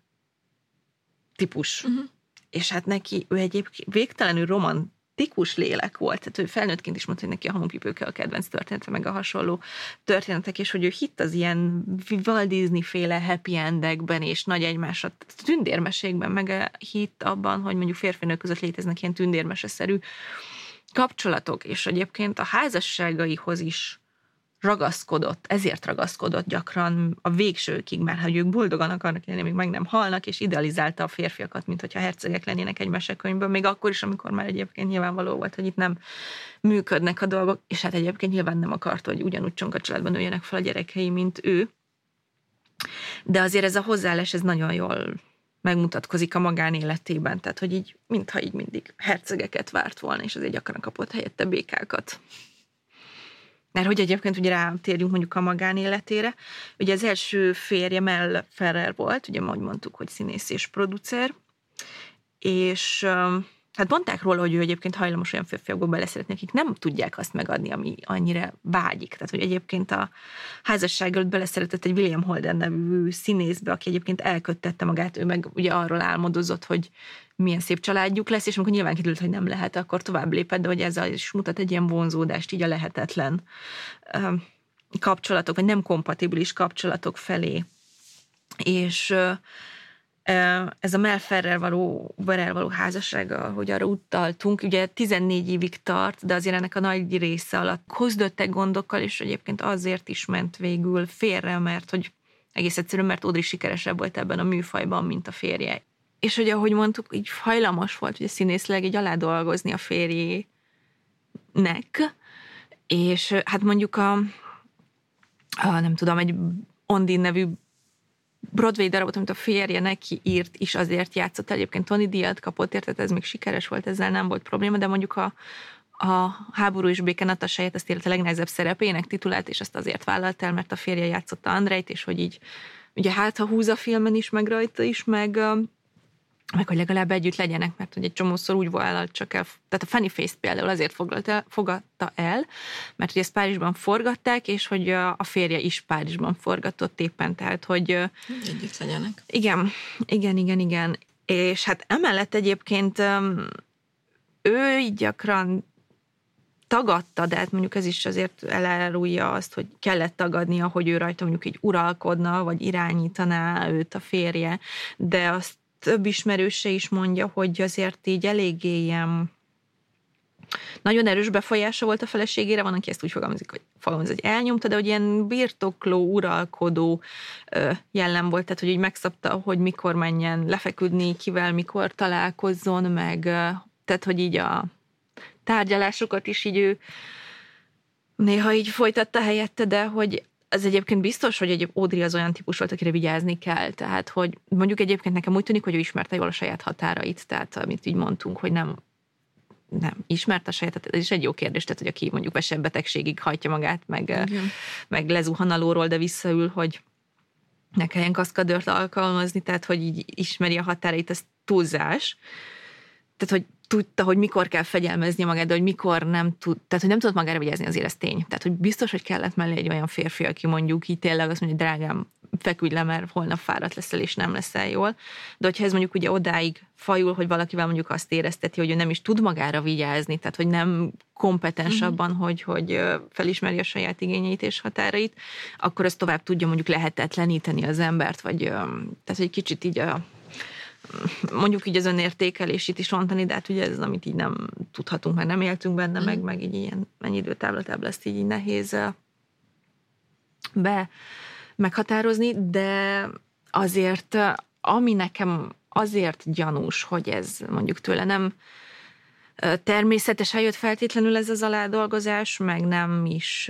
típus. És hát neki ő egyébként végtelenül romantikus lélek volt, tehát ő felnőttként is mondta, hogy neki a Hamupipőke a kedvenc története, meg a hasonló történetek, és hogy ő hitt az ilyen Walt Disney-féle happy endekben, és nagy egymásra, tündérmeségben, meg hitt abban, hogy mondjuk férfinők között léteznek ilyen tündérmeseszerű kapcsolatok, és egyébként a házasságaihoz is ragaszkodott, ezért ragaszkodott gyakran a végsőkig, mert hogy ők boldogan akarnak élni, még meg nem halnak, és idealizálta a férfiakat, mint hogyha hercegek lennének egy mesekönyvből, még akkor is, amikor már egyébként nyilvánvaló volt, hogy itt nem működnek a dolgok, és hát egyébként nyilván nem akarta, hogy ugyanúgy csonka családban nőjenek fel a gyerekei, mint ő. De azért ez a hozzáállás, ez nagyon jól megmutatkozik a magánéletében, tehát hogy így, mintha így mindig hercegeket várt volna, és azért gyakran kapott helyette békákat. Mert hogy egyébként ugye rátérjünk mondjuk a magánéletére. Ugye az első férje Mel Ferrer volt, ugye ahogy mondtuk, hogy színész és producer, és hát mondták róla, hogy ő egyébként hajlamos olyan férfiakból beleszeretni, akik nem tudják azt megadni, ami annyira vágyik. Tehát, hogy egyébként a házasság előtt beleszeretett egy William Holden nevű színészbe, aki egyébként elköttette magát, ő meg ugye arról álmodozott, hogy milyen szép családjuk lesz, és amikor nyilván kiderült, hogy nem lehet, akkor tovább lépett, de hogy ezzel is mutat egy ilyen vonzódást így a lehetetlen kapcsolatok, vagy nem kompatibilis kapcsolatok felé. És ez a Mel Ferrer való házassága, hogy arra utaltunk, ugye 14 évig tart, de azért ennek a nagy része alatt küzdöttek gondokkal, és egyébként azért is ment végül félre, mert hogy egész egyszerűen, mert Audrey sikeresebb volt ebben a műfajban, mint a férje. És hogy ahogy mondtuk, így hajlamos volt, ugye színészleg így aládolgozni a férjének, és hát mondjuk nem tudom, egy Ondine nevű Broadway darabot, amit a férje neki írt, is azért játszott el. Egyébként Tony díjat kapott, érted, ez még sikeres volt, ezzel nem volt probléma, de mondjuk a Háború és béke Natasáját, azt élt a legnehezebb szerepének titulált, és azt azért vállalt el, mert a férje játszotta Andrejt, és hogy így, ugye hát ha húz a filmen is, meg rajta is, meg hogy legalább együtt legyenek, mert hogy egy csomószor úgy vállalt csak el, tehát a Funny Face-t például azért fogadta el, mert hogy ezt Párizsban forgatták, és hogy a férje is Párizsban forgatott éppen, tehát hogy együtt legyenek. Igen. És hát emellett egyébként ő így gyakran tagadta, de hát mondjuk ez is azért elárulja azt, hogy kellett tagadnia, hogy ő rajta mondjuk így uralkodna, vagy irányítaná őt a férje, de azt több ismerőse is mondja, hogy azért így eléggé ilyen nagyon erős befolyása volt a feleségére, van, aki ezt úgy fogalmazik, hogy elnyomta, de hogy ilyen birtokló, uralkodó jellem volt, tehát hogy így megszabta, hogy mikor menjen lefeküdni, kivel mikor találkozzon, meg tehát, hogy így a tárgyalásokat is így ő néha így folytatta helyette, de hogy az egyébként biztos, hogy egy Audrey az olyan típus volt, akire vigyázni kell. Tehát, hogy mondjuk egyébként nekem úgy tűnik, hogy ő ismerte jól a saját határait. Tehát, amit így mondtunk, hogy nem ismerte a saját, ez is egy jó kérdés, tehát, hogy aki mondjuk vesebetegségig hajtja magát, meg lezuhan a lóról, de visszaül, hogy ne kelljen kaszkadőrt alkalmazni, tehát, hogy így ismeri a határait, ez túlzás. Tehát, hogy tudta, hogy mikor kell fegyelmezni magát, de hogy mikor nem tud, tehát, hogy nem tudott magára vigyázni, azért ez tény. Tehát, hogy biztos, hogy kellett mellé egy olyan férfi, aki mondjuk így tényleg azt mondja, hogy drágám, feküdj le, mert holnap fáradt leszel, és nem leszel jól. De hogyha ez mondjuk ugye odáig fajul, hogy valakivel mondjuk azt érezteti, hogy ő nem is tud magára vigyázni, tehát hogy nem kompetens abban, hogy felismeri a saját igényeit és határait, akkor ez tovább tudja mondjuk lehetetleníteni az embert, vagy tehát egy kicsit így mondjuk így az önértékelését is rontani, de hát ugye ez az, amit így nem tudhatunk, mert nem éltünk benne, meg így ilyen mennyi időtávlatában ezt így nehéz meghatározni, de azért, ami nekem azért gyanús, hogy ez mondjuk tőle nem természetesen jött feltétlenül ez az aládolgozás, meg nem is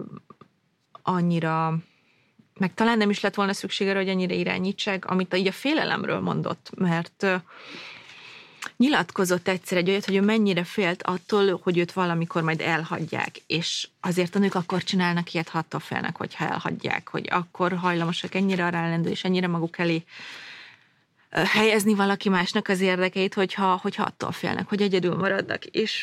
annyira, meg talán nem is lett volna szüksége, hogy ennyire irányítsák, amit így a félelemről mondott, mert nyilatkozott egyszer egy olyat, hogy ő mennyire félt attól, hogy őt valamikor majd elhagyják, és azért a nők akkor csinálnak ilyet, ha attól félnek, hogyha elhagyják, hogy akkor hajlamosak ennyire a rálendő, és ennyire maguk elé helyezni valaki másnak az érdekeit, hogyha attól félnek, hogy egyedül maradnak. És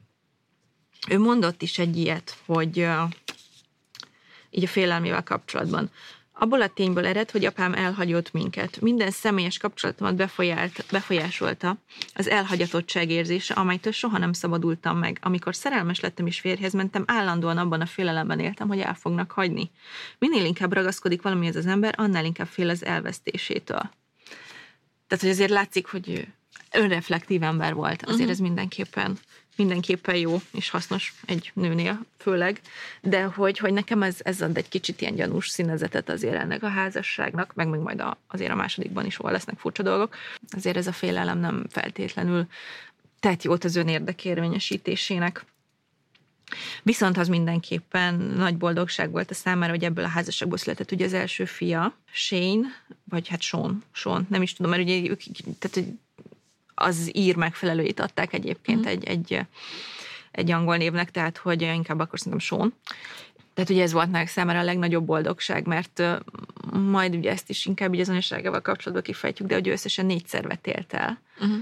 ő mondott is egy ilyet, hogy így a félelmével kapcsolatban. Abból a tényből ered, hogy apám elhagyott minket. Minden személyes kapcsolatomat befolyásolta az elhagyatottság érzése, amelytől soha nem szabadultam meg. Amikor szerelmes lettem és férjhez mentem, állandóan abban a félelemben éltem, hogy el fognak hagyni. Minél inkább ragaszkodik valamihez az ember, annál inkább fél az elvesztésétől. Tehát, hogy azért látszik, hogy önreflektív ember volt. Azért ez mindenképpen jó és hasznos egy nőnél főleg, de hogy nekem ez ad egy kicsit ilyen gyanús színezetet azért ennek a házasságnak, meg még majd azért a másodikban is hol lesznek furcsa dolgok. Azért ez a félelem nem feltétlenül tett jót az önérdekérvényesítésének. Viszont az mindenképpen nagy boldogság volt a számára, hogy ebből a házasságból született ugye az első fia, Shane, vagy hát Sean, nem is tudom, mert ugye ők, tehát az ír megfelelőit adták egyébként egy angol névnek, tehát hogy inkább akkor szerintem Sean. Tehát ugye ez volt nekik számára a legnagyobb boldogság, mert majd ugye ezt is inkább így az anyaságával kapcsolatban kifejtjük, de hogy ő összesen 4-szer vetélt el.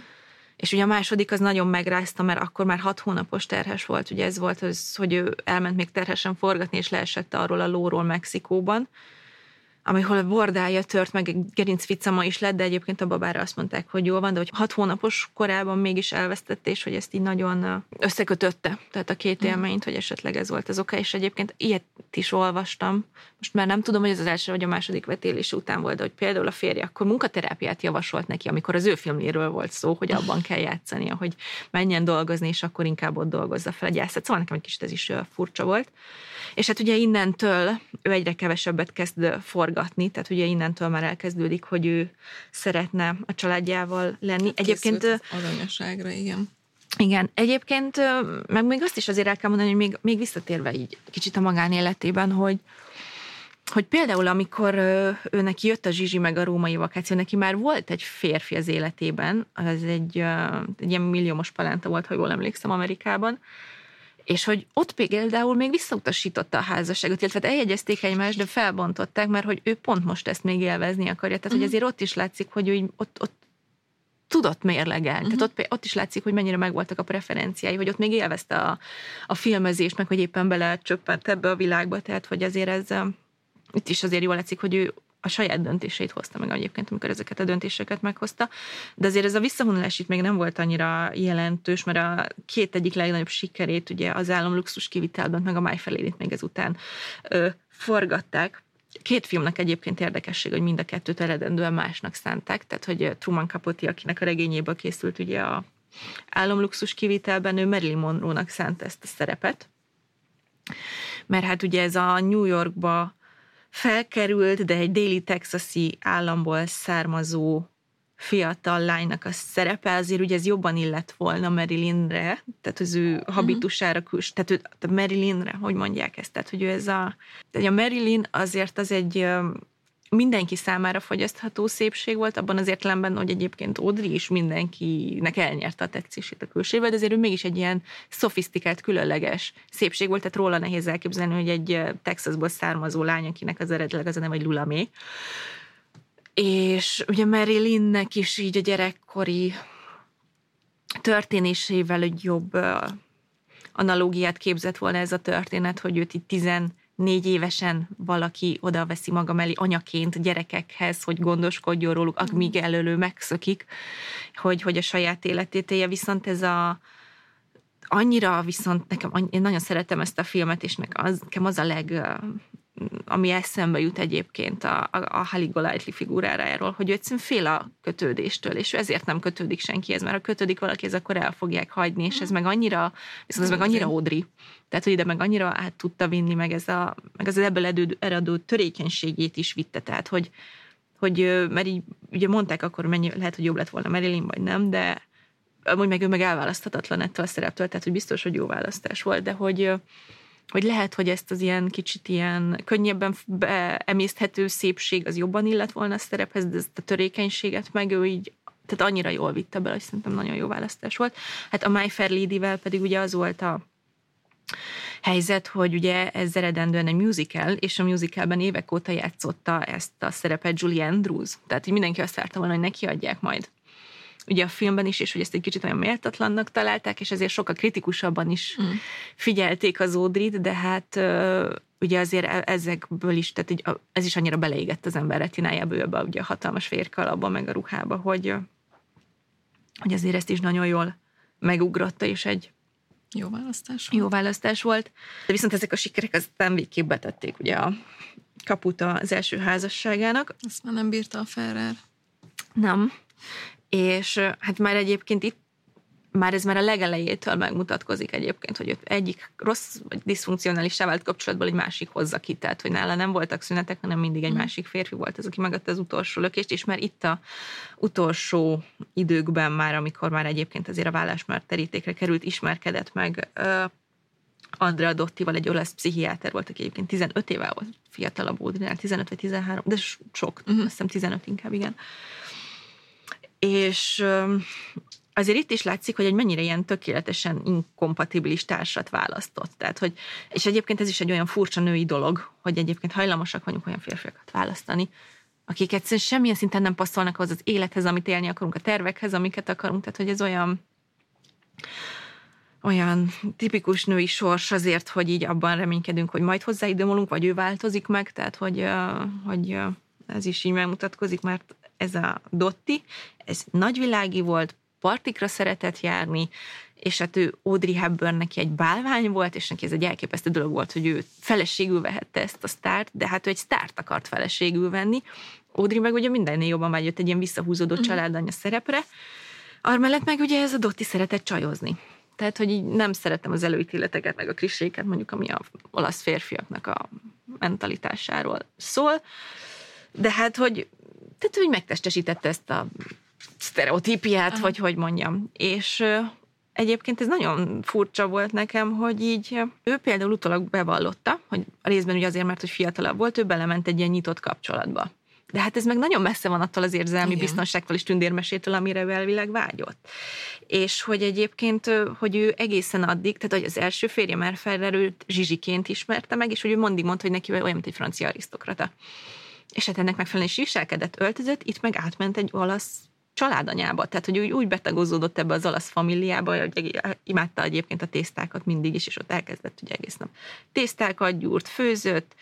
És ugye a második az nagyon megrázta, mert akkor már 6 hónapos terhes volt. Ugye ez volt az, hogy ő elment még terhesen forgatni, és leesett arról a lóról Mexikóban, amihol a bordája tört, meg gerincficama is lett, de egyébként a babára azt mondták, hogy jól van, de hogy 6 hónapos korában mégis elvesztette, és hogy ezt így nagyon összekötötte. Tehát a két élményt, hogy esetleg ez volt az oka, és egyébként ilyet is olvastam. Most már nem tudom, hogy ez az első vagy a második vetélés után volt, de hogy például a férje akkor munkaterápiát javasolt neki, amikor az ő filmjéről volt szó, hogy abban kell játszania, hogy menjen dolgozni, és akkor inkább ott dolgozza fel a gyászat. Szóval nekem egy kicsit ez is furcsa volt. És hát ugye innentől ő egyre kevesebbet kezd forgatni, tehát ugye innentől már elkezdődik, hogy ő szeretne a családjával lenni. Hát egyébként az anyaságra, igen. Igen, egyébként meg még azt is azért el kell mondani, hogy még visszatérve így kicsit a magánéletében, hogy például amikor ő neki jött a Zsizsi meg a római vakáció, neki már volt egy férfi az életében, az egy ilyen milliómos palánta volt, ha jól emlékszem, Amerikában, és hogy ott például még visszautasította a házasságot, illetve eljegyezték egymást, de felbontották, mert hogy ő pont most ezt még élvezni akarja. Tehát, hogy azért ott is látszik, hogy ő ott tudott mérlegelni. Tehát ott is látszik, hogy mennyire megvoltak a preferenciái, hogy ott még élvezte a filmezést, meg hogy éppen belecsöppent ebbe a világba, tehát hogy azért ez itt is azért jól látszik, hogy ő a saját döntéseit hozta meg egyébként, amikor ezeket a döntéseket meghozta. De azért ez a visszavonulás itt még nem volt annyira jelentős, mert a két egyik legnagyobb sikerét, ugye az Álom luxus kivitelben, meg a My Fair Lady-t még ezután forgatták. Két filmnek egyébként érdekesség, hogy mind a kettőt eredendően másnak szánták, tehát hogy Truman Capote, akinek a regényéből készült ugye a Álom luxus kivitelben, ő Marilyn Monroe-nak szánta ezt a szerepet. Mert hát ugye ez a New Yorkba felkerült, de egy déli texasi államból származó fiatal lánynak a szerepe, azért ugye ez jobban illett volna Marilynre, tehát az ő habitusára, tehát a Marilynre, hogy mondják ezt, tehát hogy ő ez a Marilyn azért az egy mindenki számára fogyasztható szépség volt, abban az értelemben, hogy egyébként Audrey is mindenkinek elnyerte a tetszését a külsével, de azért ő mégis egy ilyen szofisztikált, különleges szépség volt, tehát róla nehéz elképzelni, hogy egy Texasból származó lány, akinek az eredetileg az a neve, vagy Lula May. És ugye Marilynnek is így a gyerekkori történésével egy jobb analógiát képzett volna ez a történet, hogy őt itt 14 4 évesen valaki oda veszi maga mellé anyaként gyerekekhez, hogy gondoskodjon róluk, amíg előlő megszökik, hogy a saját életét élje. Viszont ez annyira viszont én nagyon szeretem ezt a filmet, és nekem az a ami eszembe jut egyébként a Halle Golightly figurájáról, hogy ő egyszerűen fél a kötődéstől, és ezért nem kötődik senkihez, mert ha kötődik valakihez, akkor el fogják hagyni, és ez meg annyira, viszont ez meg annyira Audrey. Tehát, hogy ide meg annyira át tudta vinni, meg az ebből eredő törékenységét is vitte, tehát, hogy mert így ugye mondták akkor, lehet, hogy jobb lett volna Marilyn, vagy nem, de amúgy meg ő meg elválaszthatatlan ettől a szereptől, tehát, hogy biztos, hogy jó választás volt, de hogy lehet, hogy ezt az ilyen kicsit ilyen könnyebben emészthető szépség az jobban illet volna a szerephez, de ezt a törékenységet meg ő így, tehát annyira jól vitte bele, hogy szerintem nagyon jó választás volt. Hát a My Fair Lady-vel pedig ugye az volt a helyzet, hogy ugye ez eredendően egy musical, és a musicalben évek óta játszotta ezt a szerepet Julie Andrews. Tehát így mindenki azt várta volna, hogy neki adják majd. Ugye a filmben is, és hogy ezt egy kicsit olyan méltatlannak találták, és ezért sokkal kritikusabban is figyelték az Audrey-t, de hát ugye azért ezekből is, tehát ez is annyira beleégett az ember retinájába, őbe, ugye a hatalmas férkalapba, meg a ruhába, hogy azért ezt is nagyon jól megugrotta, és egy jó választás volt. De viszont ezek a sikerek aztán végképp betették ugye a kaput az első házasságának. Ezt már nem bírta a Ferrer. Nem. És hát már egyébként itt ez már a legelejétől megmutatkozik egyébként, hogy egyik rossz vagy diszfunkcionálissá vált kapcsolatból egy másik hozza ki, tehát hogy nála nem voltak szünetek, hanem mindig egy másik férfi volt az, aki megadta az utolsó lökést, és már itt a utolsó időkben már, amikor már egyébként azért a vállás már terítékre került, ismerkedett meg Andrea Dottival, egy olasz pszichiáter volt, aki egyébként 15 éve volt fiatalabb Audrey-nál, 15 vagy 13, de sok, azt hiszem 15 inkább, igen. És azért itt is látszik, hogy egy mennyire ilyen tökéletesen inkompatibilis társat választott. Tehát, és egyébként ez is egy olyan furcsa női dolog, hogy egyébként hajlamosak vagyunk olyan férfiakat választani, akik egyszerűen semmilyen szinten nem passzolnak az élethez, amit élni akarunk, a tervekhez, amiket akarunk. Tehát, hogy ez olyan tipikus női sors azért, hogy így abban reménykedünk, hogy majd hozzáidomolunk, vagy ő változik meg, tehát, hogy ez is így megmutatkozik, mert ez a Dotti, ez nagyvilági volt, partikra szeretett járni, és hát ő Audrey Hepburn neki egy bálvány volt, és neki ez egy elképesztő dolog volt, hogy ő feleségül vehette ezt a sztárt, de hát ő egy sztárt akart feleségül venni. Audrey meg ugye mindennél jobban vágyott egy ilyen visszahúzódó családanya szerepre. Armellett meg ugye ez a Dotti szeretett csajozni. Tehát, hogy így nem szeretem az előítéleteket, meg a kliséket, mondjuk ami a olasz férfiaknak a mentalitásáról szól, de hát, hogy megtestesítette ezt a sztereotípiát, vagy hogy mondjam. És egyébként ez nagyon furcsa volt nekem, hogy így ő például utólag bevallotta, hogy a részben ugye azért, mert hogy fiatalabb volt, ő belement egy ilyen nyitott kapcsolatba. De hát ez meg nagyon messze van attól az érzelmi biztonságtól és tündérmesétől, amire ő elvileg vágyott. És hogy egyébként, hogy ő egészen addig, tehát hogy az első férje már Ferrer őt Zsizsiként ismerte meg, és hogy ő mindig mondta, hogy neki olyan, mint egy francia arisztokrata. És hát ennek megfelelően is viselkedett, öltözött, itt meg átment egy olasz családanyába. Tehát, hogy úgy betagozódott ebbe az olasz familiába, hogy imádta egyébként a tésztákat mindig is, és ott elkezdett ugye egész nap tésztákat gyúrt, főzött,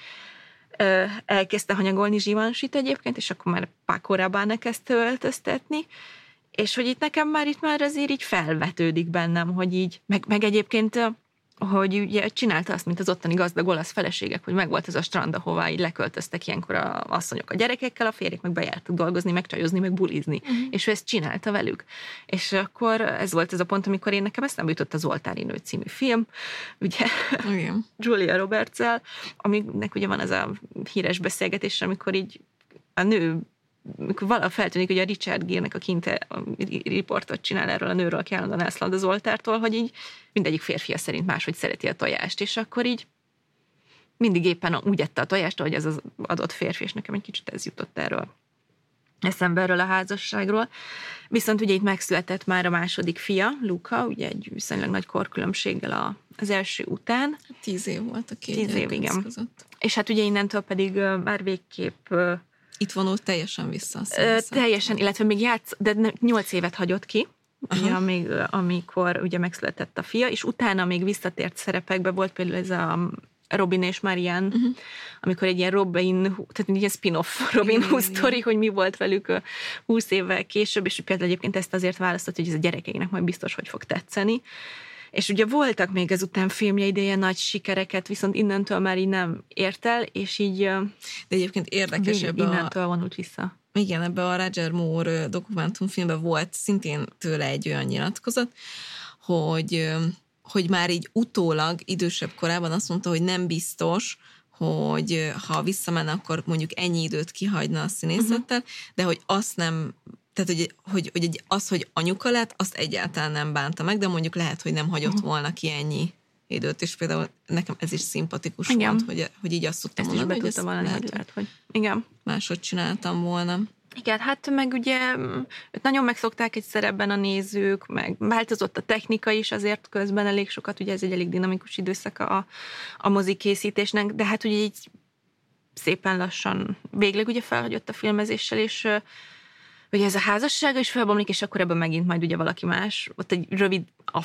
elkezdte hanyagolni Givenchyt egyébként, és akkor már Paco Rabanne kezdte öltöztetni, és hogy itt nekem már azért így felvetődik bennem, hogy így, meg egyébként hogy ugye csinálta azt, mint az ottani gazdag olasz feleségek, hogy megvolt ez a strand, ahová így leköltöztek ilyenkor a asszonyok a gyerekekkel, a férjek meg bejártak dolgozni, meg csajozni, meg bulizni. És ő ezt csinálta velük. És akkor ez volt ez a pont, amikor nekem eszembe jutott az Oltári nő című film, ugye Julia Roberts-el, aminek ugye van ez a híres beszélgetés, amikor így a nő valahogy feltűnik, hogy a Richard Gere-nek a kinte riportot csinál erről a nőről, aki állandóan elszalad az oltártól, hogy így mindegyik férfia szerint máshogy szereti a tojást, és akkor így mindig éppen úgy ette a tojást, hogy ez az adott férfi, és nekem egy kicsit ez jutott eszembe erről a házasságról. Viszont ugye itt megszületett már a második fia, Luca, ugye egy viszonylag nagy korkülönbséggel az első után. 10 év volt a 10 év, igen. Között. És hát ugye innentől pedig már végképp itt vonult teljesen vissza. Teljesen, illetve még de 8 évet hagyott ki, ugye, amikor ugye megszületett a fia, és utána még visszatért szerepekbe volt például ez a Robin és Marianne, amikor egy ilyen tehát egy ilyen spin-off Robin Hood sztori, hogy mi volt velük 20 évvel később, és például egyébként ezt azért választott, hogy ez a gyerekeinek majd biztos, hogy fog tetszeni. És ugye voltak még ezután filmje ideje nagy sikereket, viszont innentől már így nem ért el, és így... De egyébként érdekes innentől vonult vissza. Igen, ebben a Roger Moore dokumentumfilmben volt szintén tőle egy olyan nyilatkozat, hogy már így utólag idősebb korában azt mondta, hogy nem biztos, hogy ha visszamenne, akkor mondjuk ennyi időt kihagyna a színészettel, de hogy azt nem, tehát hogy anyuka lett, azt egyáltalán nem bánta meg, de mondjuk lehet, hogy nem hagyott volna ki ennyi időt, és például nekem ez is szimpatikus volt, hogy így azt tudtam mondani, hogy ezt lehet, hogy igen. Máshogy csináltam volna. Igen, hát meg ugye őt nagyon megszokták egy szerepben a nézők, meg változott a technika is, azért közben elég sokat, ugye ez egy elég dinamikus időszaka a mozikészítésnek, de hát ugye így szépen lassan végleg ugye felhagyott a filmezéssel, és ugye ez a házassága is felbomlik, és akkor ebben megint majd ugye valaki más, ott egy rövid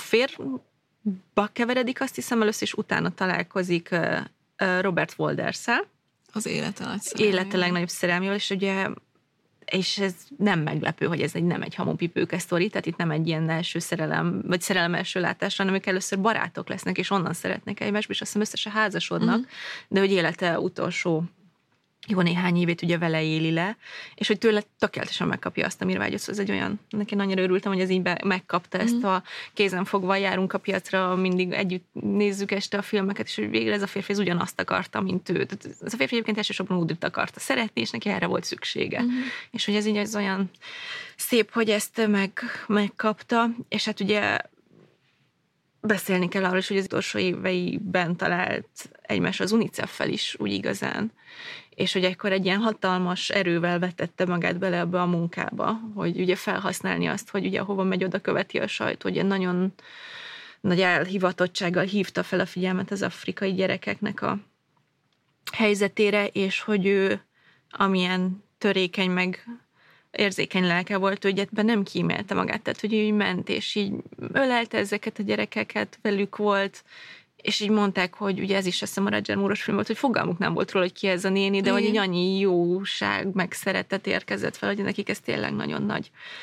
afférba keveredik, azt hiszem először, és utána találkozik Robert Walderszel. Az élete legnagyobb szerelmével, és ugye és ez nem meglepő, hogy ez nem egy hamupipőke sztori, tehát itt nem egy ilyen első szerelem, vagy szerelem első látásra, hanem ők először barátok lesznek, és onnan szeretnek egymást, és azt hiszem összesen házasodnak, de hogy élete utolsó jó néhány évét ugye vele éli le, és hogy tőle tökéletesen megkapja azt, amire vágyott. Ez egy olyan, neki nagyon örültem, hogy ez így megkapta ezt a kézen fogva járunk a piacra, mindig együtt nézzük este a filmeket, és hogy végre ez a férfi ez ugyanazt akarta, mint ő. Tehát ez a férfi egyébként elsősorban Audrey-t akarta szeretni, és neki erre volt szüksége. És hogy ez így ez olyan szép, hogy ezt megkapta, és hát ugye beszélni kell arról is, hogy az utolsó éveiben talált egymás az UNICEF-fel is úgy igazán. És hogy ekkor egy ilyen hatalmas erővel vetette magát bele ebbe a munkába, hogy ugye felhasználni azt, hogy ugye hova megy, oda követi a sajtó, ugye nagyon nagy elhivatottsággal hívta fel a figyelmet az afrikai gyerekeknek a helyzetére, és hogy ő amilyen törékeny meg érzékeny lelke volt, hogy ebben nem kímélte magát, tehát hogy ő ment, és így ölelte ezeket a gyerekeket, velük volt, és így mondták, hogy ugye ez is azt hiszem a Roger Moore-os film volt, hogy fogalmuk nem volt róla, hogy ki ez a néni, de hogy így annyi jóság, meg szeretet érkezett fel, hogy nekik ez tényleg nagyon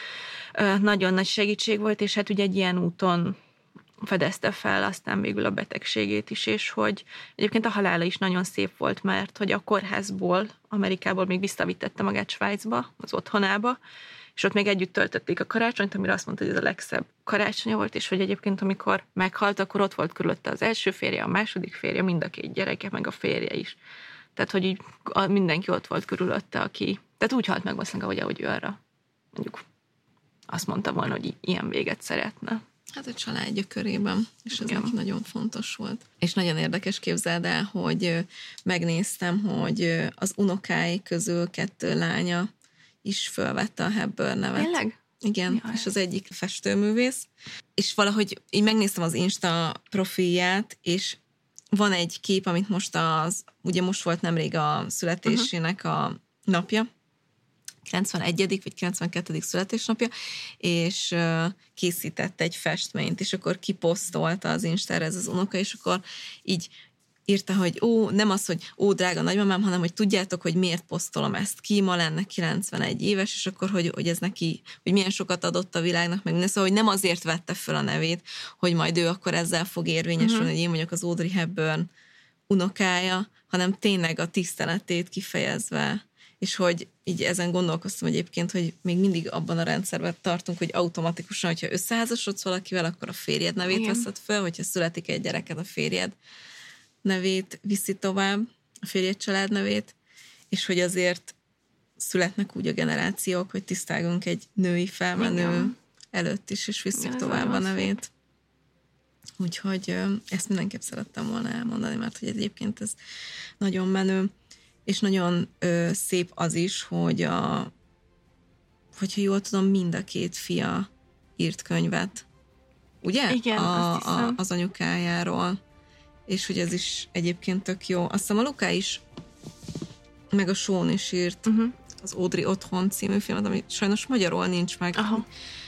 nagy segítség volt, és hát ugye egy ilyen úton fedezte fel aztán végül a betegségét is, és hogy egyébként a halála is nagyon szép volt, mert hogy a kórházból, Amerikából még visszavittette magát Svájcba, az otthonába, és ott még együtt töltötték a karácsonyt, amire azt mondta, hogy ez a legszebb karácsonya volt, és hogy egyébként amikor meghalt, akkor ott volt körülötte az első férje, a második férje, mind a két gyereke, meg a férje is. Tehát, hogy így mindenki ott volt körülötte, aki... Tehát úgy halt meg valószínűleg, ahogy ő arra mondjuk azt mondta volna, hogy ilyen véget szeretne. Hát a családja körében, és ez neki nagyon fontos volt. És nagyon érdekes, képzeld el, hogy megnéztem, hogy az unokái közül 2 lánya is fölvette a Hepburn nevet. Tényleg? Igen, jaj. És az egyik festőművész. És valahogy így megnéztem az Insta profilját, és van egy kép, amit ugye most volt nemrég a születésének a napja, 91. vagy 92. születésnapja, és készített egy festményt, és akkor kiposztolta az Instára ez az unoka, és akkor így írta, hogy nem az, hogy drága nagymamám, hanem hogy tudjátok, hogy miért posztolom ezt ki, ma lenne 91 éves, és akkor, hogy ez neki, hogy milyen sokat adott a világnak, meg minden, szóval, hogy nem azért vette föl a nevét, hogy majd ő akkor ezzel fog érvényesülni, hogy én vagyok az Audrey Hepburn unokája, hanem tényleg a tiszteletét kifejezve, és hogy így ezen gondolkoztam egyébként, hogy még mindig abban a rendszerben tartunk, hogy automatikusan, hogyha összeházasodsz valakivel, akkor a férjed nevét veszed föl, hogyha születik egy gyereket, a férjed nevét viszi tovább, a férjed család nevét, és hogy azért születnek úgy a generációk, hogy tisztelgünk egy női felmenő előtt is, és visszük tovább a nevét. Úgyhogy ezt mindenképp szerettem volna elmondani, mert hogy egyébként ez nagyon menő, és nagyon szép az is, hogy hogyha jól tudom, mind a 2 fia írt könyvet. Ugye? Igen, azt hiszem. Az anyukájáról. És hogy ez is egyébként tök jó. Azt hiszem a Luca is, meg a Sean is írt az Audrey Otthon című filmet, ami sajnos magyarul nincs meg. Aha.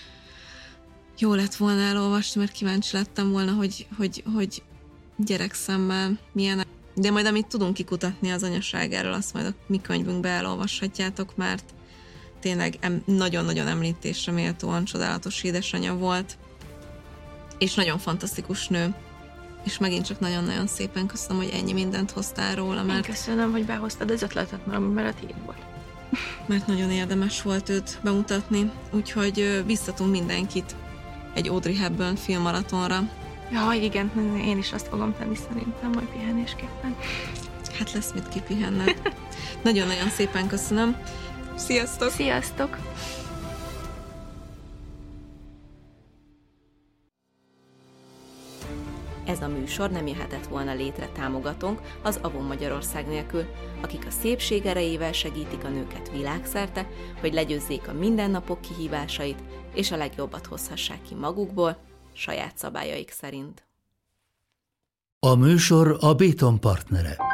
Jó lett volna elolvasni, mert kíváncsi lettem volna, hogy gyerekszemmel milyen. De majd amit tudunk kikutatni az anyaságáról, azt majd a mi könyvünkbe elolvashatjátok, mert tényleg nagyon-nagyon említésre méltóan csodálatos édesanyja volt, és nagyon fantasztikus nő. És megint csak nagyon-nagyon szépen köszönöm, hogy ennyi mindent hoztál róla, mert... Én köszönöm, hogy behoztad az ötletet, mert a tiéd volt. Mert nagyon érdemes volt őt bemutatni, úgyhogy biztatunk mindenkit egy Audrey Hepburn filmmaratonra. Ja, igen, én is azt fogom tenni szerintem, majd pihenésképpen. Hát lesz mit kipihenned. Nagyon-nagyon szépen köszönöm. Sziasztok! Sziasztok! Ez a műsor nem jöhetett volna létre támogatónk az Avon Magyarország nélkül, akik a szépség erejével segítik a nőket világszerte, hogy legyőzzék a mindennapok kihívásait, és a legjobbat hozhassák ki magukból, saját szabályaik szerint. A műsor a Béton partnere.